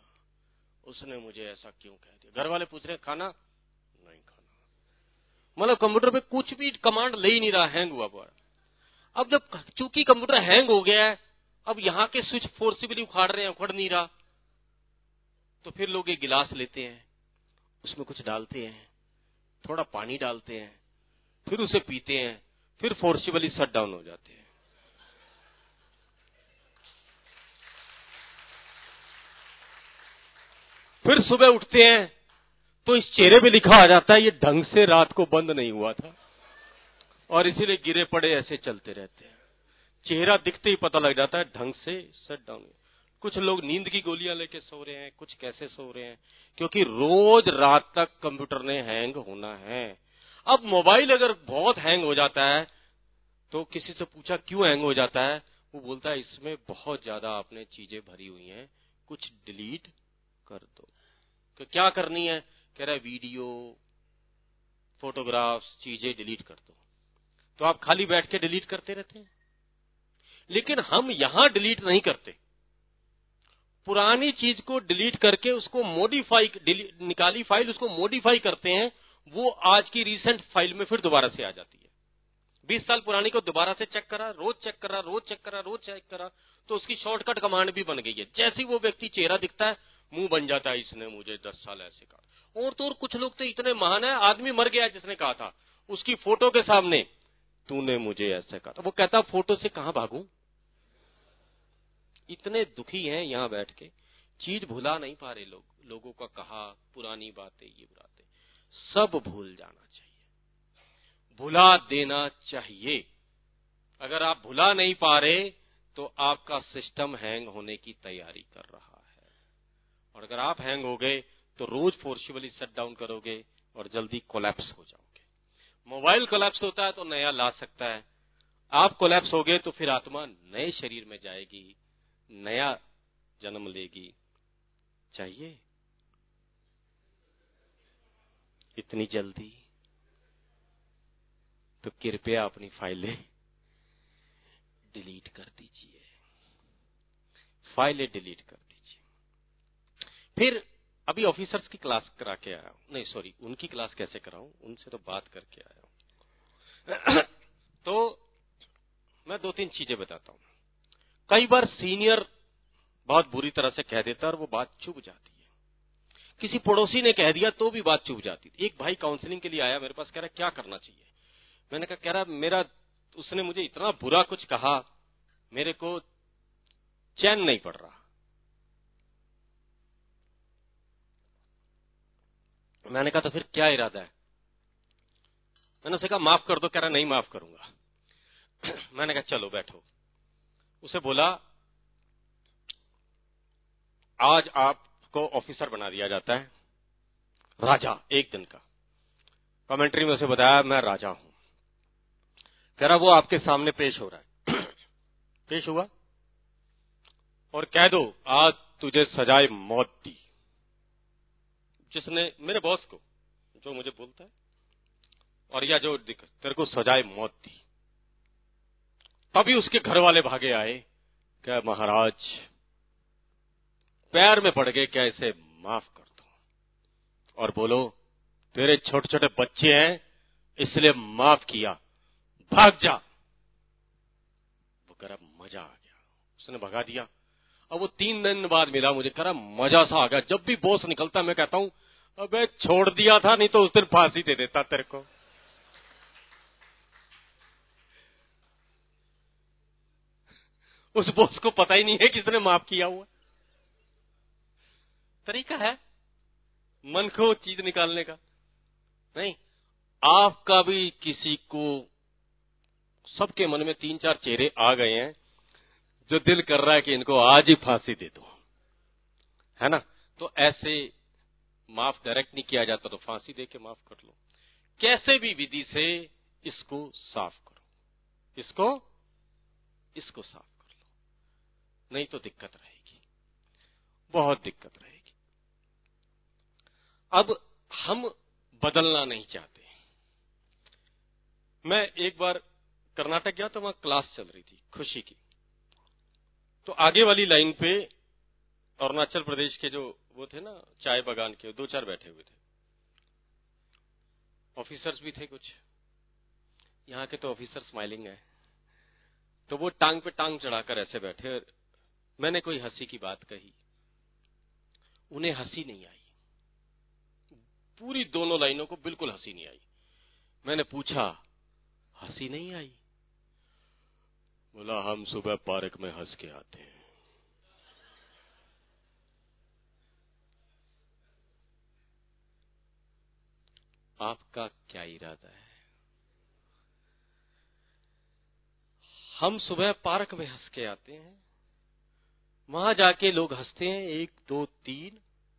घर वाले पूछ रहे हैं खाना नहीं खाना। मतलब कंप्यूटर पे कुछ भी कमांड ले ही नहीं रहा, हैंग हुआ पड़ा। अब जब चूंकि कंप्यूटर हैंग हो गया है, अब यहां के स्विच फोर्सिबली उखाड़ रहे हैं, उखड़ नहीं रहा, तो फिर लोग एक गिलास लेते हैं, उसमें कुछ डालते हैं, थोड़ा पानी डालते हैं, फिर उसे पीते हैं, फिर फोर्सिबली शट डाउन हो जाते हैं। फिर सुबह उठते हैं तो इस चेहरे पे लिखा आ जाता है ये ढंग से रात को बंद नहीं हुआ था और इसीलिए गिरे पड़े ऐसे चलते रहते हैं। चेहरा दिखते ही पता लग जाता है ढंग से शट डाउन। कुछ लोग नींद की गोलियां लेके सो रहे हैं, कुछ कैसे सो रहे हैं, क्योंकि रोज रात तक कंप्यूटर ने हैंग होना है। अब मोबाइल अगर बहुत हैंग हो जाता है तो किसी से पूछा क्यों हैंग हो जाता है, वो बोलता है इसमें बहुत ज्यादा आपने चीजें भरी हुई हैं, कुछ डिलीट कर दो। तो क्या करनी है? कह रहा है वीडियो, फोटोग्राफ्स, चीजें डिलीट कर दो। तो आप खाली बैठ के डिलीट करते रहते हैं, लेकिन हम यहां डिलीट नहीं करते। पुरानी चीज को डिलीट करके उसको मॉडिफाई, निकाली फाइल उसको मॉडिफाई करते हैं, वो आज की रीसेंट फाइल में फिर दोबारा से आ जाती है। 20 साल पुरानी को दोबारा से चेक करा, रोज चेक करा, तो उसकी शॉर्टकट कमांड भी बन गई है। जैसे ही वो व्यक्ति चेहरा दिखता है, मुंह बन जाता है इसने मुझे 10 साल ऐसे कहा। और तो और कुछ लोग तो इतने महान है, आदमी मर गया जिसने कहा था, उसकी फोटो के सामने तूने मुझे ऐसे कहा था, वो कहता फोटो से कहां भागूं। इतने दुखी हैं यहां बैठ के, चीज भुला नहीं पा रहे लोग, लोगों का कहा, पुरानी बातें, ये बातें सब भूल जाना चाहिए, भुला देना चाहिए। अगर आप भुला नहीं पा रहे तो आपका सिस्टम हैंग होने की तैयारी कर रहा है, और अगर आप हैंग हो गए तो रोज फोर्सिबली शट डाउन करोगे और जल्दी कोलैप्स हो जाओगे। मोबाइल कोलैप्स होता है तो नया ला सकता है, आप कोलैप्स हो गए तो फिर आत्मा नए शरीर में जाएगी, नया जन्म लेगी। चाहिए इतनी जल्दी? तो कृपया अपनी फाइलें डिलीट कर दीजिए, फिर अभी ऑफिसर्स की क्लास करा के आया हूं, नहीं सॉरी, उनकी क्लास कैसे कराऊं, उनसे तो बात करके आया हूं। तो मैं 2-3 चीजें बताता हूं। कई बार सीनियर बहुत बुरी तरह से कह देता है और वो बात चुभ जाती है। किसी पड़ोसी ने कह दिया तो भी बात चुभ जाती थी। एक भाई काउंसलिंग के लिए आया मेरे पास, कह रहा क्या करना चाहिए। मैंने कहा, कह रहा मेरा उसने मुझे इतना बुरा कुछ कहा, मेरे को चैन नहीं पड़ रहा। मैंने कहा तो फिर क्या इरादा है। मैंने उसे कहा माफ कर दो। कह रहा नहीं माफ करूंगा। मैंने कहा चलो बैठो। उसे बोला आज आपको ऑफिसर बना दिया जाता है, राजा, एक दिन का। कमेंट्री में उसे बताया मैं राजा हूं। कह रहा वो आपके सामने पेश हो रहा है। पेश हुआ और कह दो आज तुझे सजाए मौत दी। जिसने मेरे बॉस को, जो मुझे बोलता है, और या जो तेरे को सजाए मौत दी। तभी उसके घर वाले भागे आए, क्या महाराज पैर में पड़ गए, क्या इसे माफ कर दो और बोलो तेरे छोटे छोटे बच्चे हैं इसलिए माफ किया, भाग जा। वो कह रहा मजा आ गया, उसने भगा दिया। अब वो 3 दिन बाद मिला मुझे, कह रहा मजा सा आ गया। जब भी बॉस निकलता मैं कहता हूं अबे छोड़ दिया था, नहीं तो उस दिन फांसी दे देता तेरे को। उस बॉस को पता ही नहीं है किसने माफ किया हुआ। तरीका है मन को चीज निकालने का। नहीं, आपका भी किसी को, सबके मन में 3-4 चेहरे आ गए हैं जो दिल कर रहा है कि इनको आज ही फांसी दे दो, है ना। तो ऐसे माफ डायरेक्ट नहीं किया जाता तो फांसी दे के माफ कर लो। कैसे भी विधि से इसको साफ करो, इसको साफ कर लो, नहीं तो दिक्कत रहेगी, बहुत दिक्कत रहेगी। अब हम बदलना नहीं चाहते। मैं एक बार कर्नाटक गया तो वहां क्लास चल रही थी खुशी की। तो आगे वाली लाइन पे अरुणाचल प्रदेश के जो वो थे ना चाय बागान के 2-4 बैठे हुए थे। ऑफिसर्स भी थे कुछ, यहाँ के तो ऑफिसर स्माइलिंग है। तो वो टांग पे टांग चढ़ाकर ऐसे बैठे। मैंने कोई हंसी की बात कही, उन्हें हंसी नहीं आई। पूरी दोनों लाइनों को बिल्कुल हंसी नहीं आई। मैंने पूछा हंसी नहीं आई? बोला हम सुबह पार्क में हंस के आते हैं। आपका क्या इरादा है? हम सुबह पार्क में हंस के आते हैं, वहां जाके लोग हंसते हैं 1 2 3,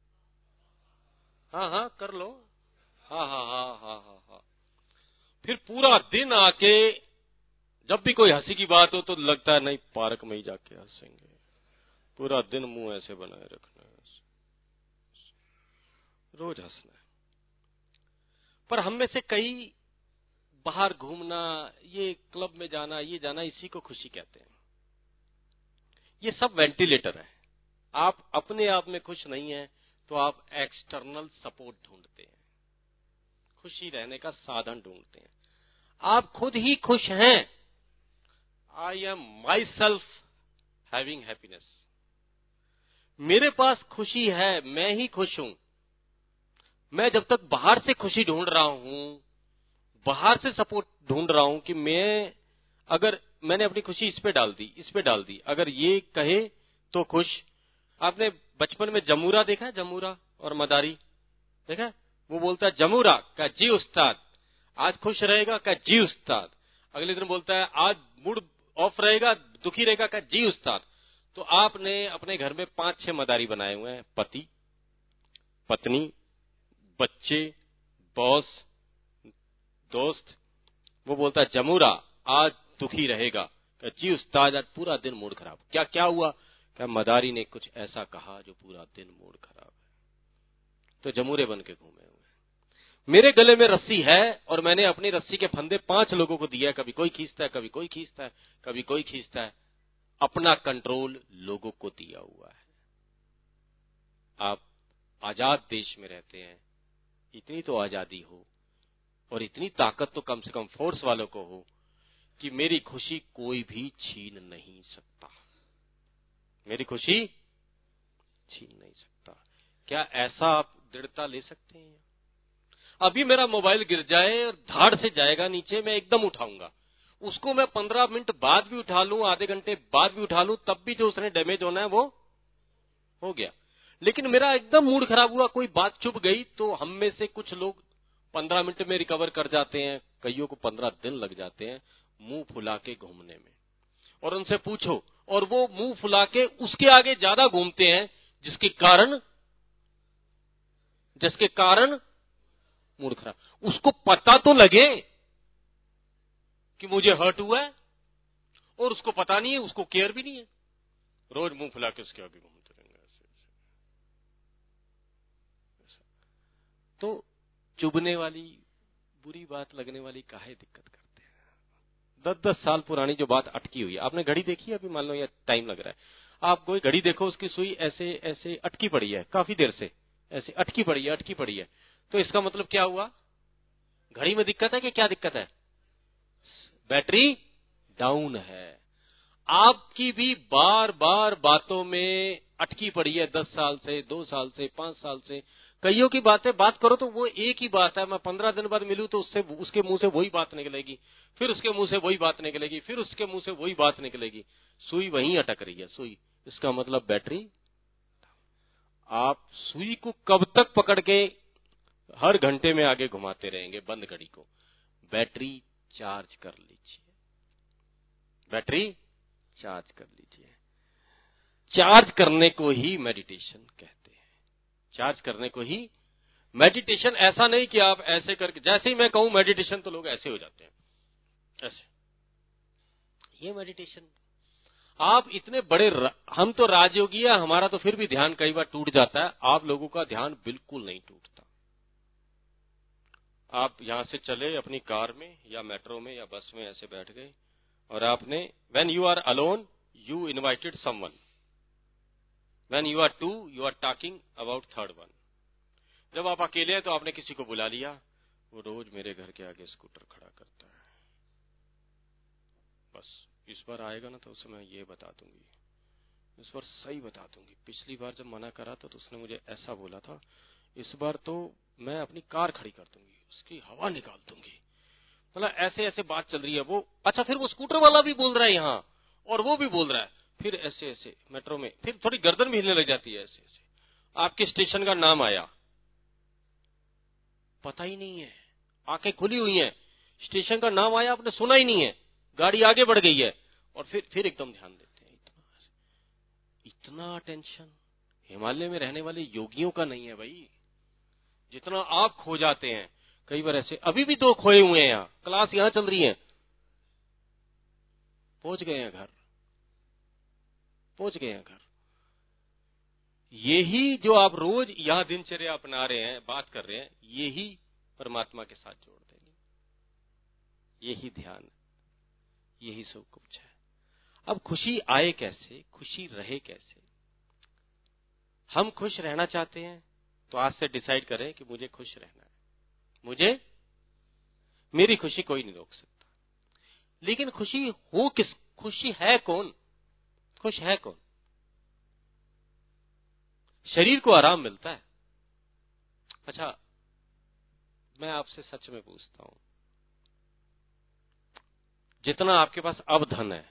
हाँ हाँ कर लो, हाँ हाँ हाँ हाँ हाँ हाँ। फिर पूरा दिन आके जब भी कोई हंसी की बात हो तो लगता है नहीं पार्क में ही जाके हंसेंगे। पूरा दिन मुंह ऐसे बनाए रखना है, रोज हंसना है। पर हम में से कई बाहर घूमना, ये क्लब में जाना, ये जाना, इसी को खुशी कहते हैं। ये सब वेंटिलेटर है। आप अपने आप में खुश नहीं हैं तो आप एक्सटर्नल सपोर्ट ढूंढते हैं, खुशी रहने का साधन ढूंढते हैं। आप खुद ही खुश हैं। I am myself having happiness. मेरे पास खुशी है, मैं ही खुश हूं। मैं जब तक बाहर से खुशी ढूंढ रहा हूं, बाहर से सपोर्ट ढूंढ रहा हूं कि मैं, अगर मैंने अपनी खुशी इस पे डाल दी, अगर ये कहे तो खुश। आपने बचपन में जमूरा देखा है? जमूरा और मदारी देखा? वो बोलता है जमूरा का जी उस्ताद, आज खुश रहेगा का जी उस्ताद। अगले दिन बोलता है आज मूड ऑफ रहेगा, दुखी रहेगा का जी उस्ताद। तो आपने अपने घर में 5-6 मदारी बनाए हुए हैं, पति, पत्नी, बच्चे, बॉस, दोस्त। वो बोलता है जमूरा आज दुखी रहेगा, जी उस्ताद आज पूरा दिन मूड खराब। क्या क्या हुआ? क्या मदारी ने कुछ ऐसा कहा जो पूरा दिन मूड खराब है। तो जमूरे बन के घूमे हुए। मेरे गले में रस्सी है और मैंने अपनी रस्सी के फंदे 5 लोगों को दिया है। कभी कोई खींचता है, कभी कोई खींचता है, कभी कोई खींचता है। अपना कंट्रोल लोगों को दिया हुआ है। आप आजाद देश में रहते हैं, इतनी तो आजादी हो और इतनी ताकत तो कम से कम फोर्स वालों को हो कि मेरी खुशी कोई भी छीन नहीं सकता, मेरी खुशी छीन नहीं सकता। क्या ऐसा आप दृढ़ता ले सकते हैं? अभी मेरा मोबाइल गिर जाए और धाड़ से जाएगा नीचे, मैं एकदम उठाऊंगा उसको, मैं 15 मिनट बाद भी उठा लूं, आधे घंटे बाद भी उठा लूं, तब भी जो उसने डैमेज होना है वो हो गया। लेकिन मेरा एकदम मूड खराब हुआ, कोई बात चुभ गई, तो हम में से कुछ लोग 15 मिनट में रिकवर कर जाते हैं, कईयों को 15 दिन लग जाते हैं मुंह फुला के घूमने में। और उनसे पूछो, और वो मुंह फुला के उसके आगे ज्यादा घूमते हैं, जिसके कारण मूड खराब। उसको पता तो लगे कि मुझे हर्ट हुआ है, और उसको पता नहीं है, उसको केयर भी नहीं है, रोज मुंह फुला के उसके आगे घूमते रहेंगे ऐसे। तो चुभने वाली, बुरी बात लगने वाली काहे दिक्कत करते हैं? 10-10 साल पुरानी जो बात अटकी हुई है, आपने घड़ी देखी है, अभी मान लो ये टाइम लग रहा है, आप कोई घड़ी देखो, उसकी सुई ऐसे ऐसे अटकी पड़ी है, काफी देर से ऐसे अटकी पड़ी है, तो इसका मतलब क्या हुआ? घड़ी में दिक्कत है कि क्या दिक्कत है? बैटरी डाउन है। आपकी भी बार बार बातों में अटकी पड़ी है, 10 साल से, 2 साल से, 5 साल से। कईयों की बात करो तो वो एक ही बात है, मैं 15 दिन बाद मिलूं तो उसके मुंह से वही बात निकलेगी, फिर उसके मुंह से वही बात निकलेगी, फिर उसके मुंह से वही बात निकलेगी, सुई वहीं अटक रही है। सुई, इसका मतलब बैटरी। आप सुई को कब तक पकड़ के हर घंटे में आगे घुमाते रहेंगे बंद घड़ी को? बैटरी चार्ज कर लीजिए, बैटरी चार्ज कर लीजिए। चार्ज करने को ही मेडिटेशन कहते हैं, चार्ज करने को ही मेडिटेशन। ऐसा नहीं कि आप ऐसे करके, जैसे ही मैं कहूं मेडिटेशन तो लोग ऐसे हो जाते हैं, ऐसे, ये मेडिटेशन। आप इतने बड़े हम तो राजयोगी है, हमारा तो फिर भी ध्यान कई बार टूट जाता है, आप लोगों का ध्यान बिल्कुल नहीं टूटता। आप यहां से चले अपनी कार में या मेट्रो में या बस में, ऐसे बैठ गए और आपने, when you are alone you invited someone, when you are two you are talking about third one. जब आप अकेले हैं तो आपने किसी को बुला लिया, वो रोज मेरे घर के आगे स्कूटर खड़ा करता है, बस इस बार आएगा ना तो उसे मैं ये बता दूंगी, इस बार सही बता दूंगी, पिछली बार जब मना करा था तो उसने मुझे ऐसा बोला था, इस बार तो मैं अपनी कार खड़ी कर दूंगी, उसकी हवा निकाल दूंगी। मतलब ऐसे ऐसे बात चल रही है वो। अच्छा, फिर वो स्कूटर वाला भी बोल रहा है यहाँ, और वो भी बोल रहा है, फिर ऐसे ऐसे मेट्रो में, फिर थोड़ी गर्दन भी हिलने लग जाती है, ऐसे ऐसे। आपके स्टेशन का नाम आया, पता ही नहीं है, आंखें खुली हुई हैं, स्टेशन का नाम आया, आपने सुना ही नहीं है, गाड़ी आगे बढ़ गई है, और फिर एकदम ध्यान देते हैं। इतना टेंशन हिमालय में रहने वाले योगियों का नहीं है भाई, जितना आप खो जाते हैं। कई बार ऐसे, अभी भी 2 खोए हुए हैं, यहाँ क्लास यहाँ चल रही है, पहुंच गए हैं घर, पहुंच गए हैं घर। यही जो आप रोज यहाँ दिनचर्या अपना रहे हैं, बात कर रहे हैं, यही परमात्मा के साथ जोड़ देनी, यही ध्यान, यही सब कुछ है। अब खुशी आए कैसे, खुशी रहे कैसे? हम खुश रहना चाहते हैं तो आज से डिसाइड करें कि मुझे खुश रहना है, मुझे, मेरी खुशी कोई नहीं रोक सकता। लेकिन खुशी हो किस, खुशी है कौन, खुश है कौन? शरीर को आराम मिलता है। अच्छा, मैं आपसे सच में पूछता हूं, जितना आपके पास अब धन है,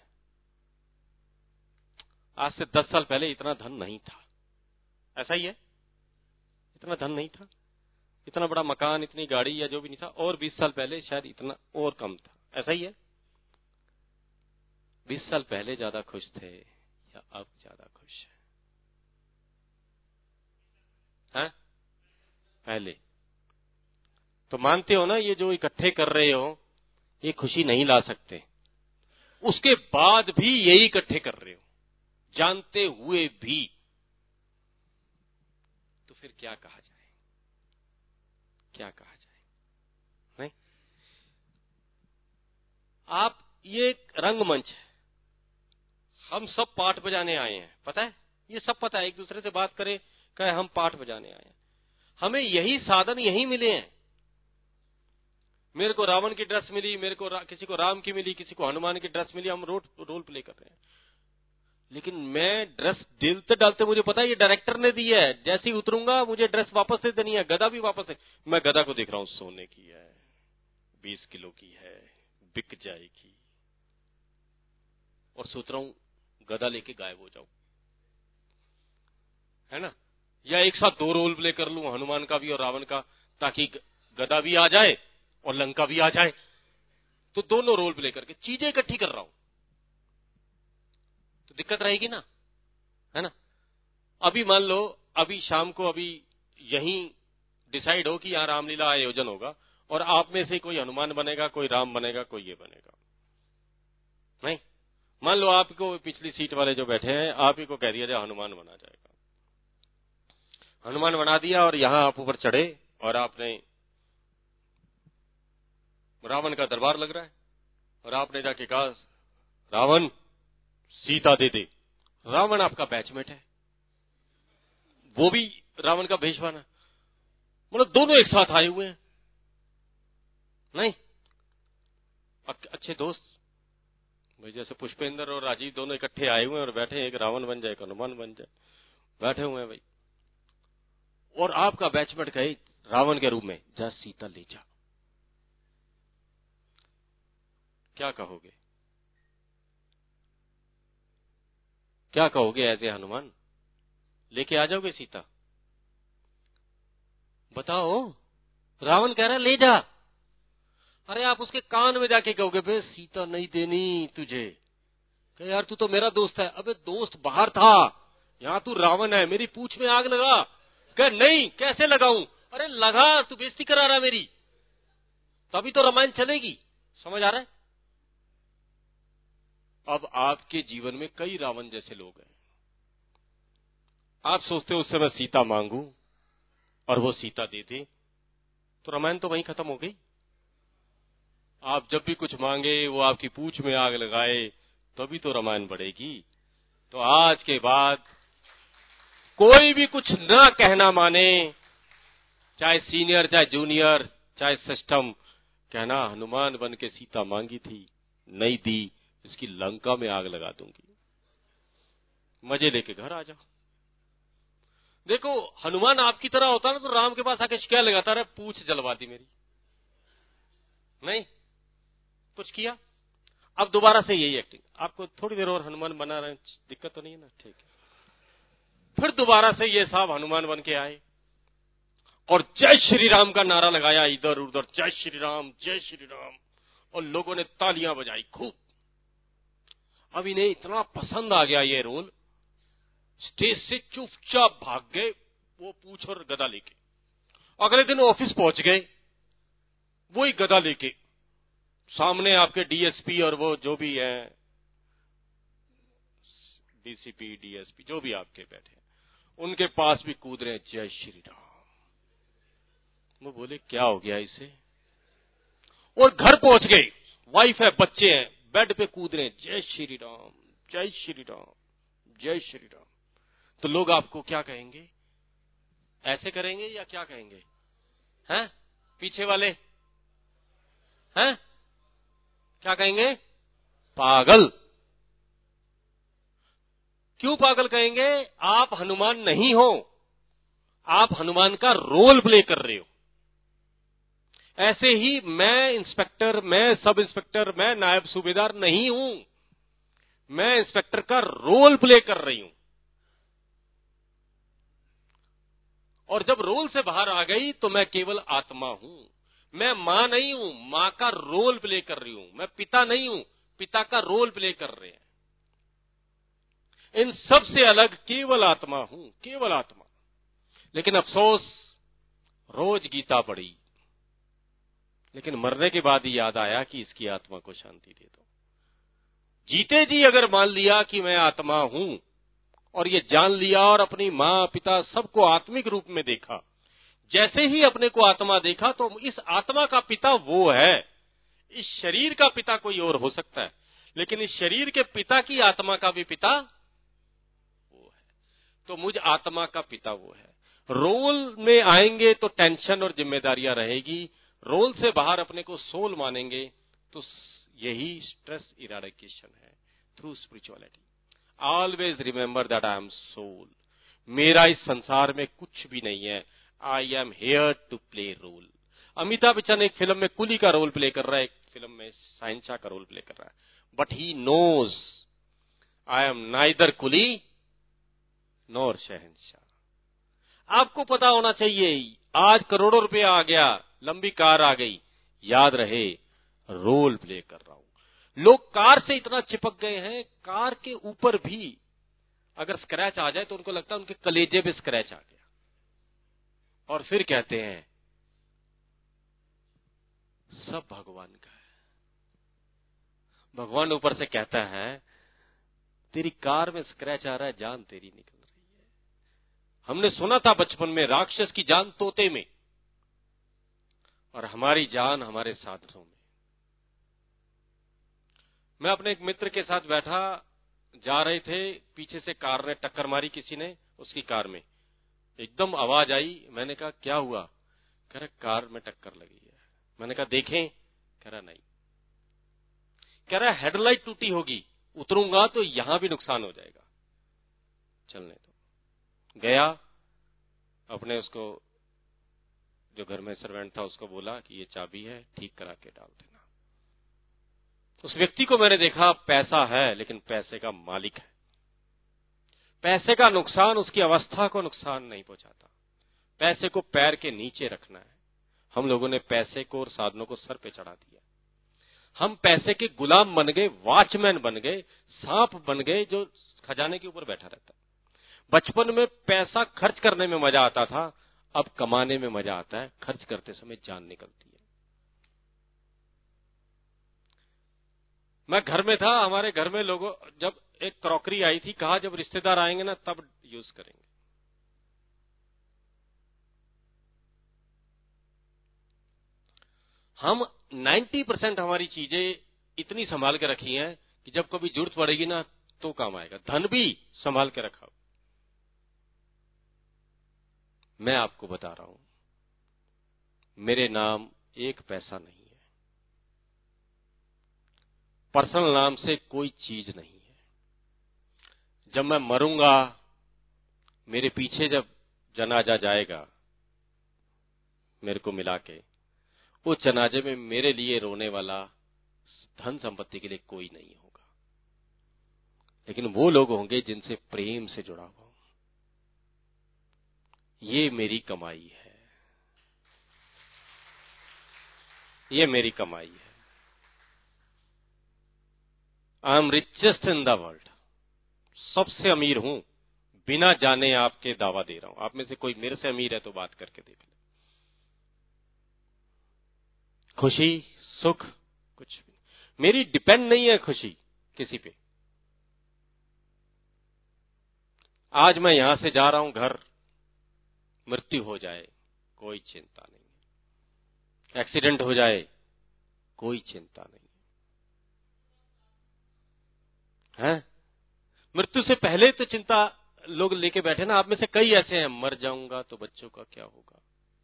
आज से 10 साल पहले इतना धन नहीं था, ऐसा ही है? इतना धन नहीं था, इतना बड़ा मकान, इतनी गाड़ी या जो भी नहीं था, और 20 साल पहले शायद इतना और कम था, ऐसा ही है? 20 साल पहले ज्यादा खुश थे या अब ज्यादा खुश है? पहले तो मानते हो ना, ये जो इकट्ठे कर रहे हो ये खुशी नहीं ला सकते, उसके बाद भी यही इकट्ठे कर रहे हो, जानते हुए भी, तो फिर क्या कहा जाए, क्या कहा जाए? नहीं, आप, ये एक रंगमंच है, हम सब पाठ बजाने आए हैं, पता है, ये सब पता है, एक दूसरे से बात करें, कहे हम पाठ बजाने आए हैं, हमें यही साधन यही मिले हैं। मेरे को रावण की ड्रेस मिली, मेरे को किसी को राम की मिली, किसी को हनुमान की ड्रेस मिली, हम रोल प्ले कर रहे हैं। लेकिन मैं ड्रेस डालते डालते मुझे पता है ये डायरेक्टर ने दी है, जैसे ही उतरूंगा मुझे ड्रेस वापस से देनी है, गदा भी वापस है। मैं गदा को देख रहा हूं, सोने की है, 20 किलो की है, बिक जाएगी, और सोच रहा हूं गदा लेके गायब हो जाऊं, है ना। या एक साथ 2 रोल प्ले कर लूं, हनुमान का भी और रावण का, ताकि गदा भी आ जाए और लंका भी आ जाए। तो दोनों रोल प्ले करके चीजें इकट्ठी कर रहा हूं, तो दिक्कत रहेगी ना, है ना। अभी मान लो, अभी शाम को अभी यहीं डिसाइड हो कि यहां रामलीला आयोजन होगा, और आप में से कोई हनुमान बनेगा, कोई राम बनेगा, कोई ये बनेगा। नहीं, मान लो आपको पिछली सीट वाले जो बैठे हैं, आप ही को कह दिया जाए हनुमान बना जाएगा। हनुमान बना दिया और यहां आप ऊपर चढ़े और आपने, रावण का दरबार लग रहा है, और आपने जाके कहा रावण सीता दे दे। रावण आपका बैचमेट है, वो भी रावण का भेषवाना, मतलब दोनों एक साथ आए हुए हैं। नहीं, अच्छे दोस्त भाई, जैसे पुष्पेंद्र और राजीव दोनों इकट्ठे आए हुए हैं और बैठे हैं, एक रावण बन जाए, एक हनुमान बन जाए, बैठे हुए हैं भाई। और आपका बैचमेट कहे रावण के रूप में, जा सीता ले जा, क्या कहोगे? क्या कहोगे ऐसे हनुमान? लेके आ जाओगे सीता? बताओ। रावण कह रहा है ले जा, अरे आप उसके कान में जाके कहोगे बे सीता नहीं देनी तुझे, कहे यार तू तो मेरा दोस्त है। अबे दोस्त बाहर था, यहां तू रावण है, मेरी पूंछ में आग लगा। कहे नहीं, कैसे लगाऊं? अरे लगा, तू बेइज्जती करा रहा मेरी, तभी तो रामायण चलेगी। समझ आ रहा है? अब आपके जीवन में कई रावण जैसे लोग हैं। आप सोचते हो उससे मैं सीता मांगू और वो सीता दे दे, तो रामायण तो वहीं खत्म हो गई। आप जब भी कुछ मांगे वो आपकी पूंछ में आग लगाए, तभी तो रामायण बढ़ेगी। तो आज के बाद कोई भी कुछ न कहना माने, चाहे सीनियर, चाहे जूनियर, चाहे सिस्टम, कहना हनुमान बन के सीता मांगी थी, नहीं दी, इसकी लंका में आग लगा दूंगी, मजे लेके घर आ जाओ। देखो हनुमान आपकी तरह होता ना तो राम के पास आके शिकायत लगाता रहे, पूछ जलवा दी मेरी, नहीं कुछ किया। अब दोबारा से यही एक्टिंग, आपको थोड़ी देर और हनुमान बना रहे, दिक्कत तो नहीं है ना, ठीक है। फिर दोबारा से ये साहब हनुमान बन के आए और जय श्री राम का नारा लगाया इधर उधर, जय श्री राम जय श्री राम, और लोगों ने तालियां बजाई खूब। अब इन्हें इतना पसंद आ गया ये रोल, स्टेज से चुपचाप भाग गए वो पूंछ और गदा लेके। अगले दिन ऑफिस पहुंच गए वही गदा लेके, सामने आपके डीएसपी और वो जो भी है, डीसीपी डीएसपी जो भी आपके बैठे हैं, उनके पास भी कूद रहे हैं जय श्री राम। वो बोले क्या हो गया इसे, और घर पहुंच गए, वाइफ है बच्चे हैं, बेड पे कूद रहे हैं जय श्री राम जय श्री राम जय श्री राम। तो लोग आपको क्या कहेंगे? ऐसे करेंगे या क्या कहेंगे? हैं पीछे वाले हैं क्या कहेंगे? पागल। क्यों पागल कहेंगे? आप हनुमान नहीं हो, आप हनुमान का रोल प्ले कर रहे हो। ऐसे ही मैं इंस्पेक्टर, मैं सब इंस्पेक्टर, मैं नायब सूबेदार नहीं हूं, मैं इंस्पेक्टर का रोल प्ले कर रही हूं। और जब रोल से बाहर आ गई तो मैं केवल आत्मा हूं, मैं मां नहीं हूं, मां का रोल प्ले कर रही हूं। मैं पिता नहीं हूं, पिता का रोल प्ले कर रहे हैं। इन सब से अलग केवल आत्मा हूं, केवल आत्मा। लेकिन अफसोस रोज गीता पढ़ी, लेकिन मरने के बाद ही याद आया कि इसकी आत्मा को शांति दे दो। जीते जी अगर मान लिया कि मैं आत्मा हूं और ये जान लिया और अपनी मां पिता सबको आत्मिक रूप में देखा, जैसे ही अपने को आत्मा देखा तो इस आत्मा का पिता वो है। इस शरीर का पिता कोई और हो सकता है, लेकिन इस शरीर के पिता की आत्मा का भी पिता वो है। तो मुझ आत्मा का पिता वो है। रोल में आएंगे तो टेंशन और जिम्मेदारियां रहेगी, रोल से बाहर अपने को सोल मानेंगे तो यही स्ट्रेस इराडिकेशन है through spirituality. Always remember that I am soul, मेरा इस संसार में कुछ भी नहीं है, I am here to play role. Amitabh Bachchan एक फिल्म में कुली का रोल प्ले कर रहा है, एक फिल्म में शहंशाह का रोल प्ले कर रहा है, but he knows I am neither Coolie nor Shahenshah. आपको पता होना चाहिए, आज करोड़ों रुपया आ गया, लंबी कार आ गई, याद रहे रोल प्ले कर रहा हूं। लोग कार से इतना चिपक गए हैं, कार के ऊपर भी अगर स्क्रैच आ जाए तो उनको लगता है उनके कलेजे पे स्क्रैच आ गया, और फिर कहते हैं सब भगवान का है। भगवान ऊपर से कहता है तेरी कार में स्क्रैच आ रहा है, जान तेरी निकल रही है। हमने सुना था बचपन में राक्षस की जान तोते में, और हमारी जान हमारे साधनों में। मैं अपने एक मित्र के साथ बैठा, जा रहे थे, पीछे से कार ने टक्कर मारी किसी ने उसकी कार में, एकदम आवाज आई। मैंने कहा क्या हुआ? कह रहा कार में टक्कर लगी है। मैंने कहा देखें? कह रहा नहीं। कह रहा हेडलाइट टूटी होगी, उतरूंगा तो यहां भी नुकसान हो जाएगा, चलने दो। गया, अपने उसको जो घर में सर्वेंट था उसको बोला कि ये चाबी है, ठीक करा के डाल देना। उस व्यक्ति को मैंने देखा, पैसा है लेकिन पैसे का मालिक है। पैसे का नुकसान उसकी अवस्था को नुकसान नहीं पहुंचाता। पैसे को पैर के नीचे रखना है। हम लोगों ने पैसे को और साधनों को सर पे चढ़ा दिया। हम पैसे के गुलाम बन गए, वॉचमैन बन गए, सांप बन गए जो खजाने के ऊपर बैठा रहता है। बचपन में पैसा खर्च करने में मजा आता था, अब कमाने में मजा आता है, खर्च करते समय जान निकलती है। मैं घर में था, हमारे घर में लोगों जब एक क्रॉकरी आई थी, कहा जब रिश्तेदार आएंगे ना तब यूज करेंगे। हम 90% हमारी चीजें इतनी संभाल के रखी हैं कि जब कभी जरूरत पड़ेगी ना तो काम आएगा। धन भी संभाल के रखा। मैं आपको बता रहा हूं, मेरे नाम एक पैसा नहीं है, पर्सनल नाम से कोई चीज नहीं है। जब मैं मरूंगा, मेरे पीछे जब जनाजा जाएगा मेरे को मिला के, उस जनाजे में मेरे लिए रोने वाला धन संपत्ति के लिए कोई नहीं होगा, लेकिन वो लोग होंगे जिनसे प्रेम से जुड़ा हुआ। ये मेरी कमाई है, ये मेरी कमाई है। I am richest in the world, सबसे अमीर हूं, बिना जाने आपके दावा दे रहा हूं। आप में से कोई मेरे से अमीर है तो बात करके देख ले। खुशी सुख कुछ भी मेरी डिपेंड नहीं है, खुशी किसी पे। आज मैं यहां से जा रहा हूं घर, मृत्यु हो जाए कोई चिंता नहीं, एक्सीडेंट हो जाए कोई चिंता नहीं है। मृत्यु से पहले तो चिंता लोग लेके बैठे ना। आप में से कई ऐसे हैं, मर जाऊंगा तो बच्चों का क्या होगा।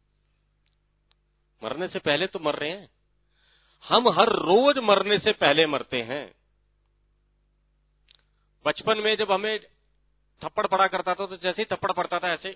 मरने से पहले तो मर रहे हैं। हम हर रोज मरने से पहले मरते हैं। बचपन में जब हमें थप्पड़ पड़ा करता था तो जैसे ही थप्पड़ पड़ता था ऐसे,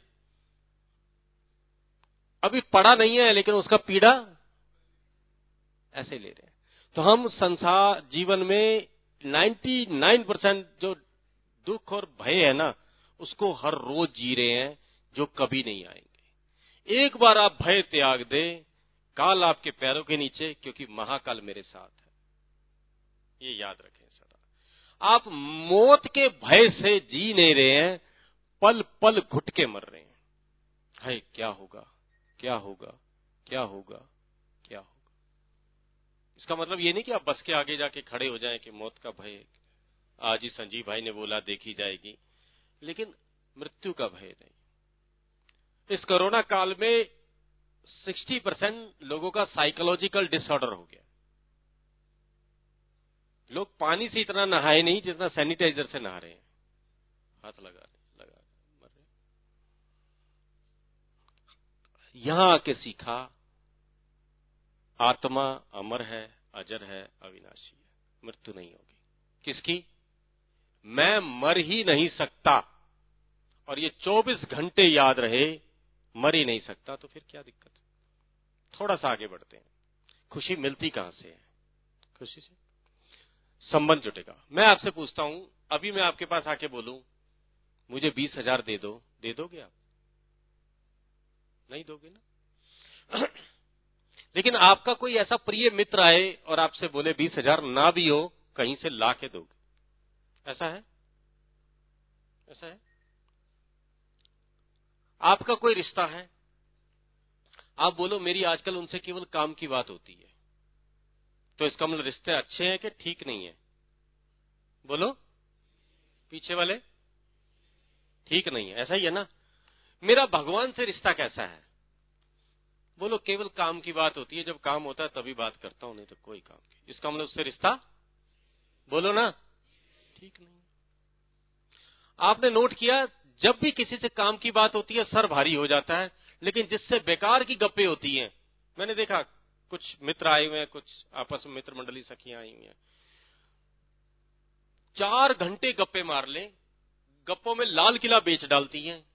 अभी पड़ा नहीं है लेकिन उसका पीड़ा ऐसे ले रहे हैं। तो हम संसार जीवन में 99% जो दुख और भय है ना, उसको हर रोज जी रहे हैं, जो कभी नहीं आएंगे। एक बार आप भय त्याग दे, काल आपके पैरों के नीचे, क्योंकि महाकाल मेरे साथ है। ये याद रखें सदा। आप मौत के भय से जी नहीं रहे हैं, पल पल घुट के मर रहे हैं। हाय क्या होगा, क्या होगा, क्या होगा, क्या होगा। इसका मतलब ये नहीं कि आप बस के आगे जाके खड़े हो जाएं कि मौत का भय आज ही संजीव भाई ने बोला देखी जाएगी, लेकिन मृत्यु का भय नहीं। इस कोरोना काल में 60% लोगों का साइकोलॉजिकल डिसऑर्डर हो गया। लोग पानी से इतना नहाए नहीं जितना सैनिटाइजर से नहा रहे हैं। हाथ लगा मर रहे। यहां आके सीखा आत्मा अमर है, अजर है, अविनाशी है, मृत्यु नहीं होगी। किसकी? मैं मर ही नहीं सकता, और ये 24 घंटे याद रहे, मर ही नहीं सकता, तो फिर क्या दिक्कत है? थोड़ा सा आगे बढ़ते हैं। खुशी मिलती कहां से है? खुशी से संबंध जुटेगा। मैं आपसे पूछता हूं, अभी मैं आपके पास आके बोलूं मुझे 20,000 दे दो, दे दोगे आप? नहीं दोगे ना। लेकिन आपका कोई ऐसा प्रिय मित्र आए और आपसे बोले 20,000 ना भी हो, कहीं से ला के दोगे? ऐसा है? ऐसा है? आपका कोई रिश्ता है, आप बोलो मेरी आजकल उनसे केवल काम की बात होती है, तो इसका मतलब रिश्ते अच्छे हैं कि ठीक नहीं है? बोलो पीछे वाले, ठीक नहीं है, ऐसा ही है ना? मेरा भगवान से रिश्ता कैसा है? बोलो केवल काम की बात होती है, जब काम होता है तभी बात करता हूं, नहीं तो कोई काम की। इसका मतलब उससे रिश्ता, बोलो ना, ठीक नहीं। आपने नोट किया, जब भी किसी से काम की बात होती है सर भारी हो जाता है, लेकिन जिससे बेकार की गप्पे होती हैं, मैंने देखा कुछ मित्र आए हुए हैं, कुछ आपस में मित्र मंडली सखियां आई हुई हैं, 4 घंटे गप्पे मार ले, गप्पों में लाल किला बेच डालती हैं,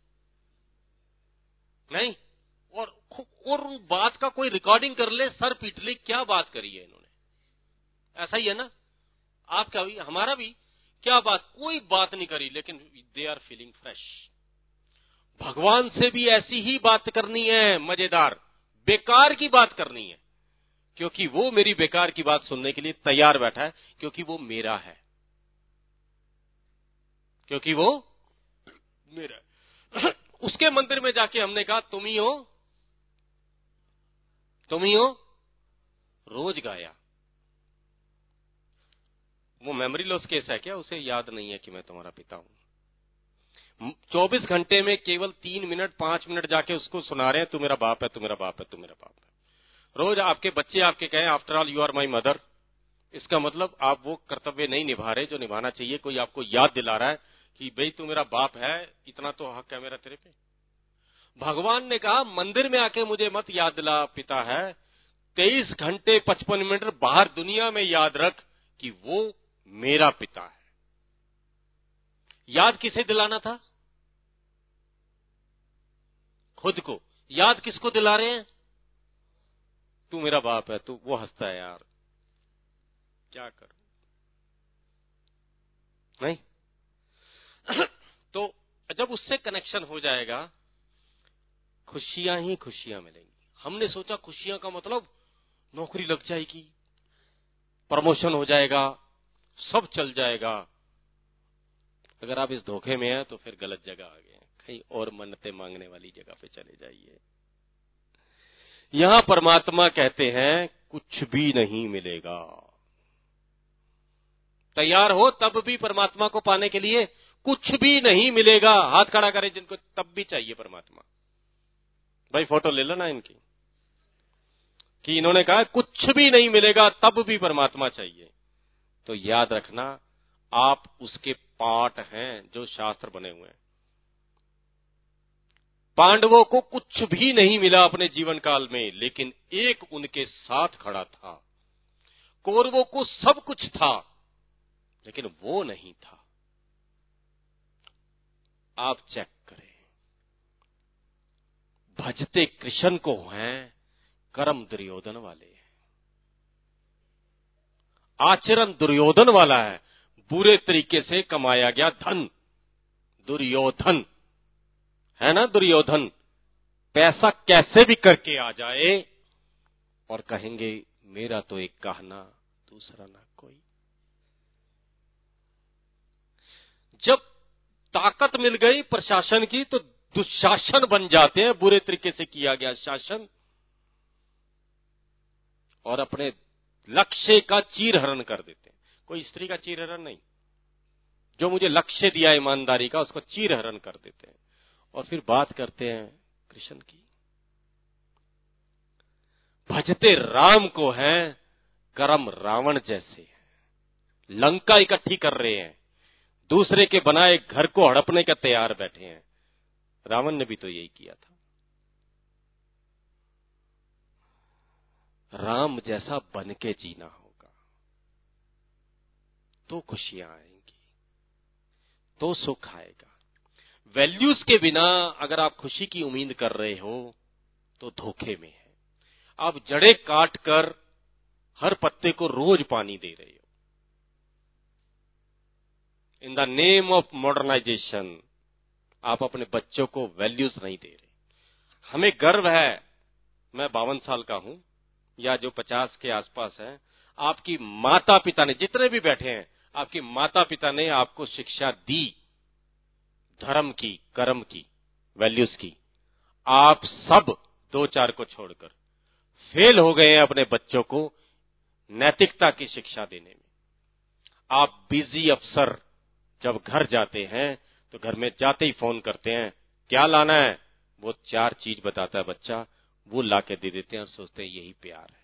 नहीं, और बात का कोई रिकॉर्डिंग कर ले, सर पीट ले, क्या बात करी है इन्होंने। ऐसा ही है ना? आपका भी हमारा भी, क्या बात, कोई बात नहीं करी, लेकिन दे आर फीलिंग फ्रेश। भगवान से भी ऐसी ही बात करनी है, मजेदार, बेकार की बात करनी है, क्योंकि वो मेरी बेकार की बात सुनने के लिए तैयार बैठा है, क्योंकि वो मेरा है, क्योंकि वो मेरा। उसके मंदिर में जाके हमने कहा तुम ही हो, तुम ही हो, रोज गाया। वो मेमोरी लॉस केस है क्या? उसे याद नहीं है कि मैं तुम्हारा पिता हूं। 24 घंटे में केवल 3 मिनट 5 मिनट जाके उसको सुना रहे हैं, तू मेरा बाप है, तू मेरा बाप है, तू मेरा बाप है। रोज आपके बच्चे आपके कहें after all you are my mother, इसका मतलब आप वो कर्तव्य नहीं निभा रहे जो निभाना चाहिए। कोई आपको याद दिला रहा है कि भाई तू मेरा बाप है, इतना तो हक है मेरा तेरे पे। भगवान ने कहा मंदिर में आके मुझे मत याद दिला पिता है, 23 घंटे 55 मिनट बाहर दुनिया में याद रख कि वो मेरा पिता है। याद किसे दिलाना था? खुद को। याद किसको दिला रहे हैं? तू मेरा बाप है। तू, वो हंसता है यार, क्या करूं, नहीं। तो जब उससे कनेक्शन हो जाएगा, खुशियां ही खुशियां मिलेंगी। हमने सोचा खुशियां का मतलब नौकरी लग जाएगी, प्रमोशन हो जाएगा, सब चल जाएगा। अगर आप इस धोखे में हैं तो फिर गलत जगह आ गए, कहीं और मन्नतें मांगने वाली जगह पे चले जाइए। यहां परमात्मा कहते हैं कुछ भी नहीं मिलेगा। तैयार हो तब भी परमात्मा को पाने के लिए? कुछ भी नहीं मिलेगा। हाथ खड़ा करें जिनको तब भी चाहिए परमात्मा। भाई फोटो ले लो ना इनकी, कि इन्होंने कहा कुछ भी नहीं मिलेगा तब भी परमात्मा चाहिए। तो याद रखना, आप उसके पार्ट हैं जो शास्त्र बने हुए हैं। पांडवों को कुछ भी नहीं मिला अपने जीवन काल में, लेकिन एक उनके साथ खड़ा था। कौरवों को सब कुछ था, लेकिन वो नहीं था। आप चेक करें, भजते कृष्ण को हैं, कर्म दुर्योधन वाले हैं। आचरण दुर्योधन वाला है, बुरे तरीके से कमाया गया धन दुर्योधन है ना। दुर्योधन पैसा कैसे भी करके आ जाए और कहेंगे मेरा तो एक कहना दूसरा ना कोई। जब ताकत मिल गई प्रशासन की तो दुशासन बन जाते हैं, बुरे तरीके से किया गया शासन, और अपने लक्ष्य का चीरहरण कर देते हैं। कोई स्त्री का चीरहरण नहीं, जो मुझे लक्ष्य दिया ईमानदारी का उसको चीरहरण कर देते हैं। और फिर बात करते हैं कृष्ण की। भजते राम को हैं, कर्म रावण जैसे हैं। लंका इकट्ठी कर रहे हैं, दूसरे के बनाए घर को हड़पने का तैयार बैठे हैं। रावण ने भी तो यही किया था। राम जैसा बन के जीना होगा, तो खुशियां आएंगी, तो सुख आएगा। वैल्यूज के बिना अगर आप खुशी की उम्मीद कर रहे हो तो धोखे में है। आप जड़ें काट कर हर पत्ते को रोज पानी दे रहे हो। In the name of modernisation आप अपने बच्चों को वैल्यूज नहीं दे रहे। हमें गर्व है, मैं 52 साल का हूं या जो 50 के आसपास है, आपकी माता पिता ने, जितने भी बैठे हैं, आपकी माता पिता ने आपको शिक्षा दी धर्म की, कर्म की, वैल्यूज की। आप सब 2-4 को छोड़कर फेल हो गए हैं अपने बच्चों को नैतिकता की शिक्षा देने में। आप बिजी अफसर जब घर जाते हैं तो घर में जाते ही फोन करते हैं, क्या लाना है? वो 4 चीज बताता है बच्चा, वो ला के दे देते हैं और सोचते हैं यही प्यार है।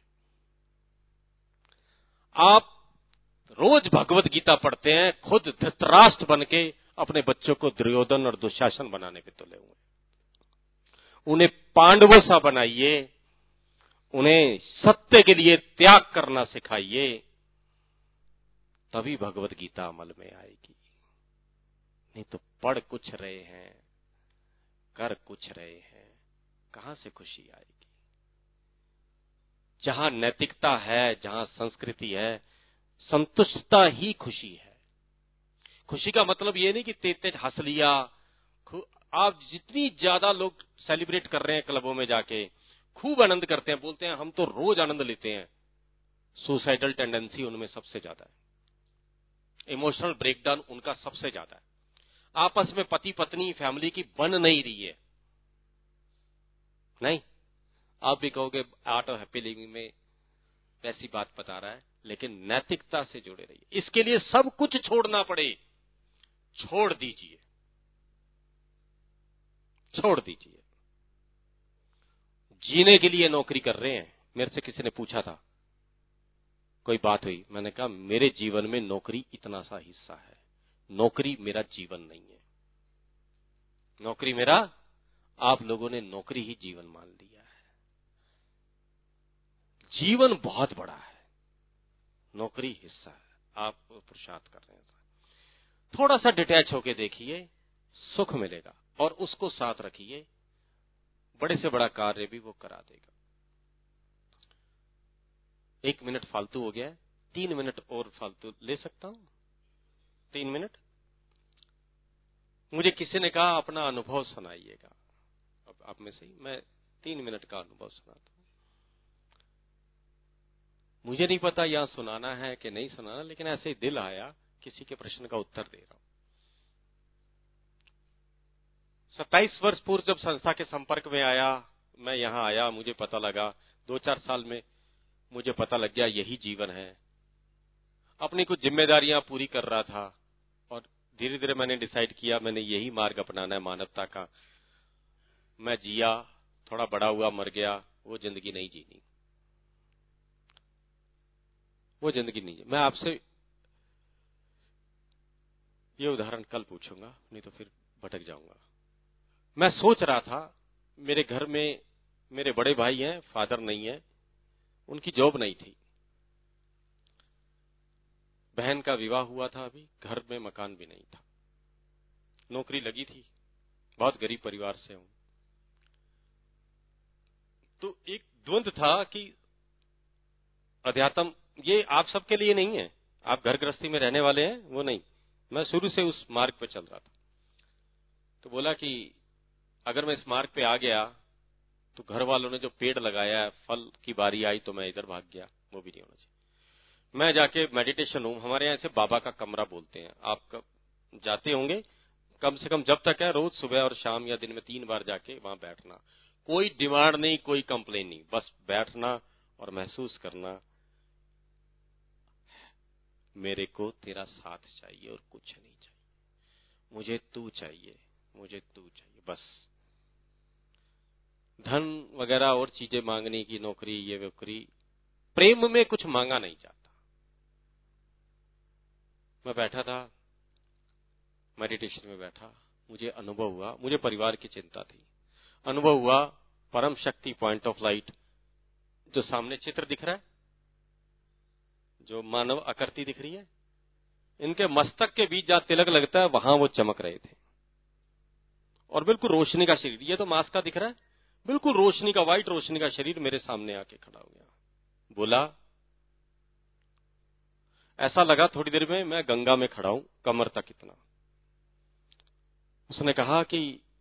आप रोज भगवत गीता पढ़ते हैं, खुद धृतराष्ट्र बन के अपने बच्चों को दुर्योधन और दुशासन बनाने पे तुले हुए। उन्हें पांडवों सा बनाइए, उन्हें सत्य के लिए त्याग करना सिखाइए, तभी भगवत गीता अमल में आएगी। नहीं तो पढ़ कुछ रहे हैं, कर कुछ रहे हैं, कहां से खुशी आएगी? जहां नैतिकता है, जहां संस्कृति है, संतुष्टता ही खुशी है। खुशी का मतलब ये नहीं कि तेज-तेज हंस लिया। आप जितनी ज्यादा लोग सेलिब्रेट कर रहे हैं क्लबों में जाके, खूब आनंद करते हैं, बोलते हैं हम तो रोज आनंद लेते हैं, सुसाइडल टेंडेंसी उनमें सबसे ज्यादा है, इमोशनल ब्रेकडाउन उनका सबसे ज्यादा है। आपस में पति पत्नी फैमिली की बन नहीं रही है। नहीं, आप भी कहोगे आर्ट ऑफ हैप्पी लिविंग में वैसी बात बता रहा है, लेकिन नैतिकता से जुड़े रहिए। इसके लिए सब कुछ छोड़ना पड़े, छोड़ दीजिए, छोड़ दीजिए। जीने के लिए नौकरी कर रहे हैं। मेरे से किसी ने पूछा था, कोई बात हुई, मैंने कहा मेरे जीवन में नौकरी इतना सा हिस्सा है, नौकरी मेरा जीवन नहीं है। नौकरी मेरा, आप लोगों ने नौकरी ही जीवन मान लिया है। जीवन बहुत बड़ा है, नौकरी हिस्सा है। आप पुरुषार्थ कर रहे हैं, थोड़ा सा डिटैच होके देखिए, सुख मिलेगा और उसको साथ रखिए, बड़े से बड़ा कार्य भी वो करा देगा। 1 मिनट फालतू हो गया है, 3 मिनट और फालतू ले सकता हूं? 3 मिनट। मुझे किसी ने कहा अपना अनुभव सुनाइएगा। अब आप में से मैं 3 मिनट का अनुभव सुनाता हूं। मुझे नहीं पता यहां सुनाना है कि नहीं सुनाना, लेकिन ऐसे ही दिल आया, किसी के प्रश्न का उत्तर दे रहा हूं। 27 वर्ष पूर्व जब संस्था के संपर्क में आया, मैं यहां आया, मुझे पता लगा 2-4 साल में मुझे पता लग गया यही जीवन है। अपनी कुछ जिम्मेदारियां पूरी कर रहा था और धीरे धीरे मैंने डिसाइड किया मैंने यही मार्ग अपनाना है मानवता का। मैं जिया, थोड़ा बड़ा हुआ, मर गया, वो जिंदगी नहीं जीनी, वो जिंदगी नहीं। मैं आपसे ये उदाहरण कल पूछूंगा, नहीं तो फिर भटक जाऊंगा। मैं सोच रहा था, मेरे घर में मेरे बड़े भाई हैं, फादर नहीं है, उनकी जॉब नहीं थी, बहन का विवाह हुआ था, अभी घर में मकान भी नहीं था, नौकरी लगी थी, बहुत गरीब परिवार से हूं। तो एक द्वंद था कि अध्यात्म ये आप सबके लिए नहीं है, आप घर गृहस्थी में रहने वाले हैं, वो नहीं। मैं शुरू से उस मार्ग पे चल रहा था, तो बोला कि अगर मैं इस मार्ग पे आ गया तो घर वालों ने जो पेड़ लगाया है, फल की बारी आई तो मैं इधर भाग गया, वो भी नहीं होना चाहिए। मैं जाके मेडिटेशन रूम, हमारे यहाँ से बाबा का कमरा बोलते हैं, आप जाते होंगे, कम से कम जब तक है रोज सुबह और शाम या दिन में 3 बार जाके वहां बैठना, कोई डिमांड नहीं, कोई कंप्लेन नहीं, बस बैठना और महसूस करना मेरे को तेरा साथ चाहिए और कुछ नहीं चाहिए, मुझे तू चाहिए, मुझे तू चाहिए, बस। धन वगैरह और चीजें मांगने की, नौकरी ये वोकरी, प्रेम में कुछ मांगा नहीं जाता। मैं बैठा था, मेडिटेशन में बैठा, मुझे अनुभव हुआ, मुझे परिवार की चिंता थी, अनुभव हुआ परम शक्ति पॉइंट ऑफ लाइट जो सामने चित्र दिख रहा है, जो मानव आकृति दिख रही है, इनके मस्तक के बीच जहां तिलक लगता है वहां वो चमक रहे थे और बिल्कुल रोशनी का शरीर, ये तो मांस का दिख रहा है, बिल्कुल रोशनी का, व्हाइट रोशनी का शरीर मेरे सामने आके खड़ा हो गया। बोला, ऐसा लगा थोड़ी देर में मैं गंगा में खड़ा हूं, कमर तक इतना। उसने कहा कि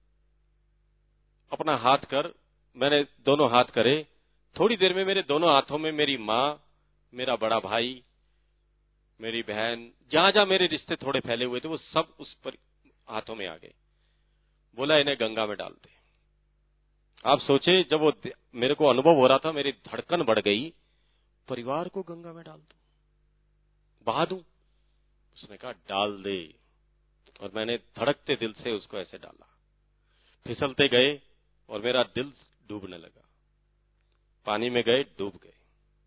अपना हाथ कर। मैंने दोनों हाथ करे। थोड़ी देर में मेरे दोनों हाथों में मेरी मां, मेरा बड़ा भाई, मेरी बहन, जहां जहां मेरे रिश्ते थोड़े फैले हुए थे वो सब उस पर हाथों में आ गए। बोला, इन्हें गंगा में डाल दे। आप सोचे, जब वो मेरे को अनुभव हो रहा था, मेरी धड़कन बढ़ गई, परिवार को गंगा में डाल दूं, बहा दूं। उसने कहा, डाल दे। और मैंने धड़कते दिल से उसको ऐसे डाला। फिसलते गए और मेरा दिल डूबने लगा। पानी में गए, डूब गए।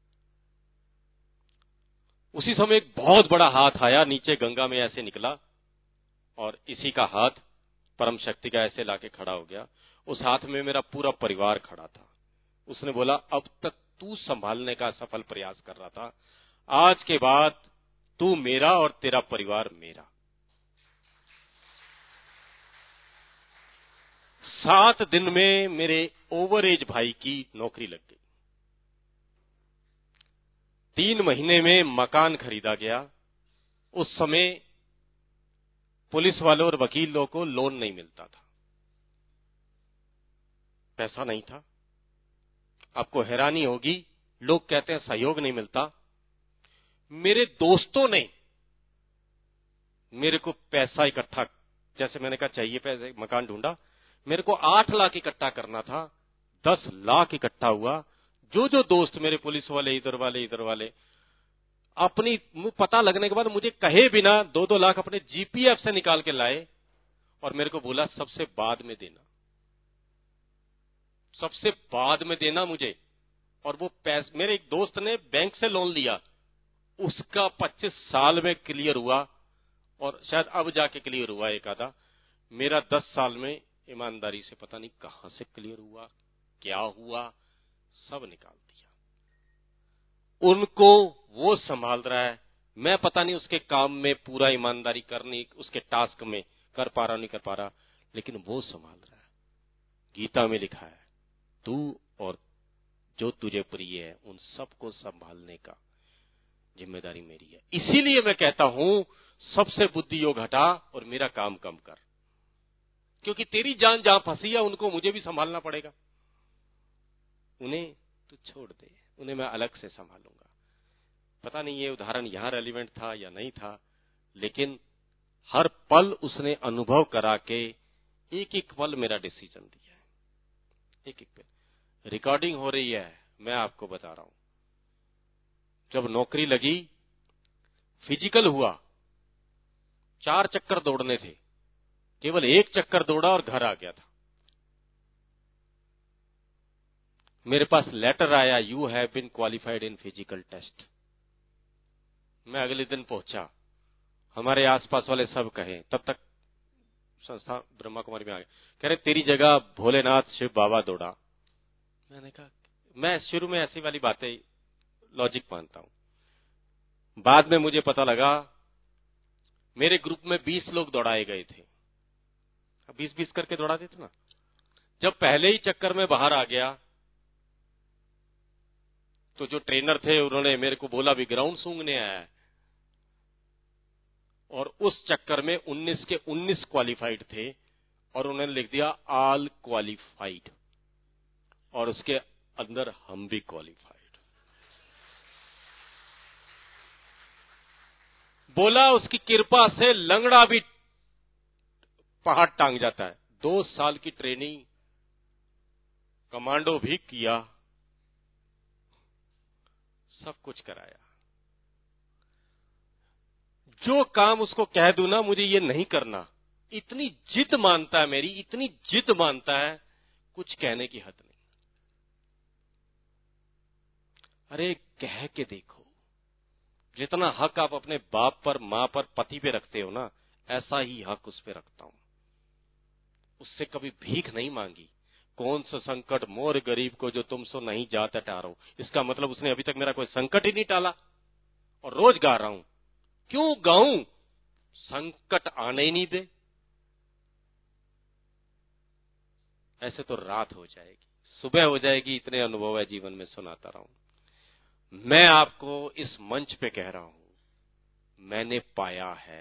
उसी समय एक बहुत बड़ा हाथ आया, नीचे गंगा में ऐसे निकला और इसी का हाथ परम शक्ति का ऐसे लाके खड़ा हो गया। उस हाथ में मेरा पूरा परिवार खड़ा था। उसने बोला, अब तक तू संभालने का सफल प्रयास कर रहा था, आज के बाद तू मेरा और तेरा परिवार मेरा। 7 दिन में मेरे ओवर एज भाई की नौकरी लग गई। 3 महीने में मकान खरीदा गया। उस समय पुलिस वालों और वकीलों को लोन नहीं मिलता था, पैसा नहीं था। आपको हैरानी होगी, लोग कहते हैं सहयोग नहीं मिलता। मेरे दोस्तों ने मेरे को पैसा इकट्ठा, जैसे मैंने कहा चाहिए पैसे, मकान ढूंढा, मेरे को 8 लाख इकट्ठा करना था, 10 लाख इकट्ठा हुआ। जो दोस्त मेरे पुलिस वाले, इधर वाले, अपनी पता लगने के बाद मुझे कहे बिना 2-2 लाख अपने जीपीएफ से निकाल के लाए और मेरे को बोला, सबसे बाद में देना, सबसे बाद में देना मुझे। और वो पैसे, मेरे एक दोस्त ने बैंक से लोन लिया, उसका 25 साल में क्लियर हुआ और शायद अब जाके क्लियर हुआ एक आधा। मेरा 10 साल में ईमानदारी से पता नहीं कहां से क्लियर हुआ, क्या हुआ, सब निकाल दिया। उनको वो संभाल रहा है, मैं पता नहीं उसके काम में पूरा ईमानदारी करनी, उसके टास्क में कर पा रहा नहीं कर पा रहा, लेकिन वो संभाल रहा है। गीता में लिखा है, तू और जो तुझे प्रिय है उन सबको संभालने का जिम्मेदारी मेरी है। इसीलिए मैं कहता हूं, सबसे बुद्धि योग हटा और मेरा काम कम कर, क्योंकि तेरी जान जहां फंसी है उनको मुझे भी संभालना पड़ेगा। उन्हें तू छोड़ दे, उन्हें मैं अलग से संभालूंगा। पता नहीं ये उदाहरण यहां रेलिवेंट था या नहीं था, लेकिन हर पल उसने अनुभव करा के एक एक पल मेरा डिसीजन दिया है। एक एक पल रिकॉर्डिंग हो रही है, मैं आपको बता रहा हूं। जब नौकरी लगी, फिजिकल हुआ, 4 चक्कर दौड़ने थे, केवल 1 चक्कर दौड़ा और घर आ गया था। मेरे पास लेटर आया, you have been qualified in physical test. मैं अगले दिन पहुंचा, हमारे आसपास वाले सब कहे, तब तक संस्था ब्रह्मा कुमारी में आ गए, कह रहे तेरी जगह भोलेनाथ शिव बाबा दौड़ा। मैंने कहा, मैं शुरू में ऐसी वाली बातें लॉजिक मानता हूं। बाद में मुझे पता लगा, मेरे ग्रुप में 20 लोग दौड़ाए गए थे, 20-20 करके दौड़ा देते ना। जब पहले ही चक्कर में बाहर आ गया, तो जो ट्रेनर थे उन्होंने मेरे को बोला, भी ग्राउंड सूंघने आया है। और उस चक्कर में 19 के 19 क्वालिफाइड थे और उन्होंने लिख दिया ऑल क्वालिफाइड, और उसके अंदर हम भी क्वालिफाइड। बोला, उसकी कृपा से लंगड़ा भी पहाड़ टांग जाता है। 2 साल की ट्रेनिंग, कमांडो भी किया, सब कुछ कराया। जो काम उसको कह दूं ना, मुझे ये नहीं करना, इतनी जिद मानता है मेरी, इतनी जिद मानता है, कुछ कहने की हद नहीं। अरे कह के देखो, जितना हक आप अपने बाप पर, मां पर, पति पे रखते हो ना, ऐसा ही हक उस पे रखता हूं। उससे कभी भीख नहीं मांगी, कौन सा संकट मोर गरीब को जो तुम सो नहीं जाता टारो। इसका मतलब उसने अभी तक मेरा कोई संकट ही नहीं टाला और रोज गा रहा हूं। क्यों गाऊं? संकट आने ही नहीं दे। ऐसे तो रात हो जाएगी, सुबह हो जाएगी, इतने अनुभव है जीवन में, सुनाता रहूं। मैं आपको इस मंच पे कह रहा हूं, मैंने पाया है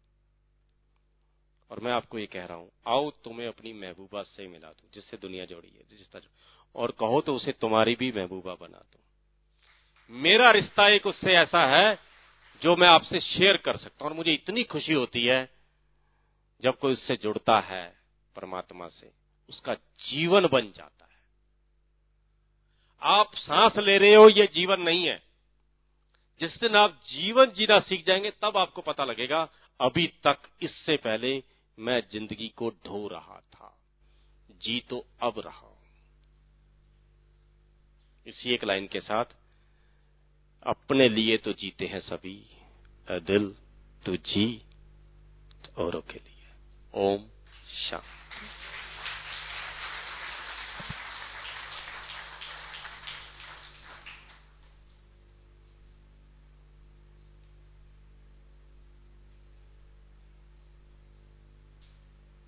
और मैं आपको ये कह रहा हूं, आओ तुम्हें अपनी महबूबा से मिला दूं, जिससे दुनिया जोड़ी है, रिश्ता, और कहो तो उसे तुम्हारी भी महबूबा बना दूं। मेरा रिश्ता एक उससे ऐसा है जो मैं आपसे शेयर कर सकता हूं और मुझे इतनी खुशी होती है जब कोई उससे जुड़ता है, परमात्मा से, उसका जीवन बन जाता है। आप सांस ले रहे हो, यह जीवन नहीं है। जिस दिन आप जीवन जीना सीख जाएंगे तब आपको पता लगेगा अभी तक इससे पहले मैं जिंदगी को ढो रहा था, जी तो अब रहा हूं। इसी एक लाइन के साथ, अपने लिए तो जीते हैं सभी, दिल तू जी औरों के लिए। ओम शांति।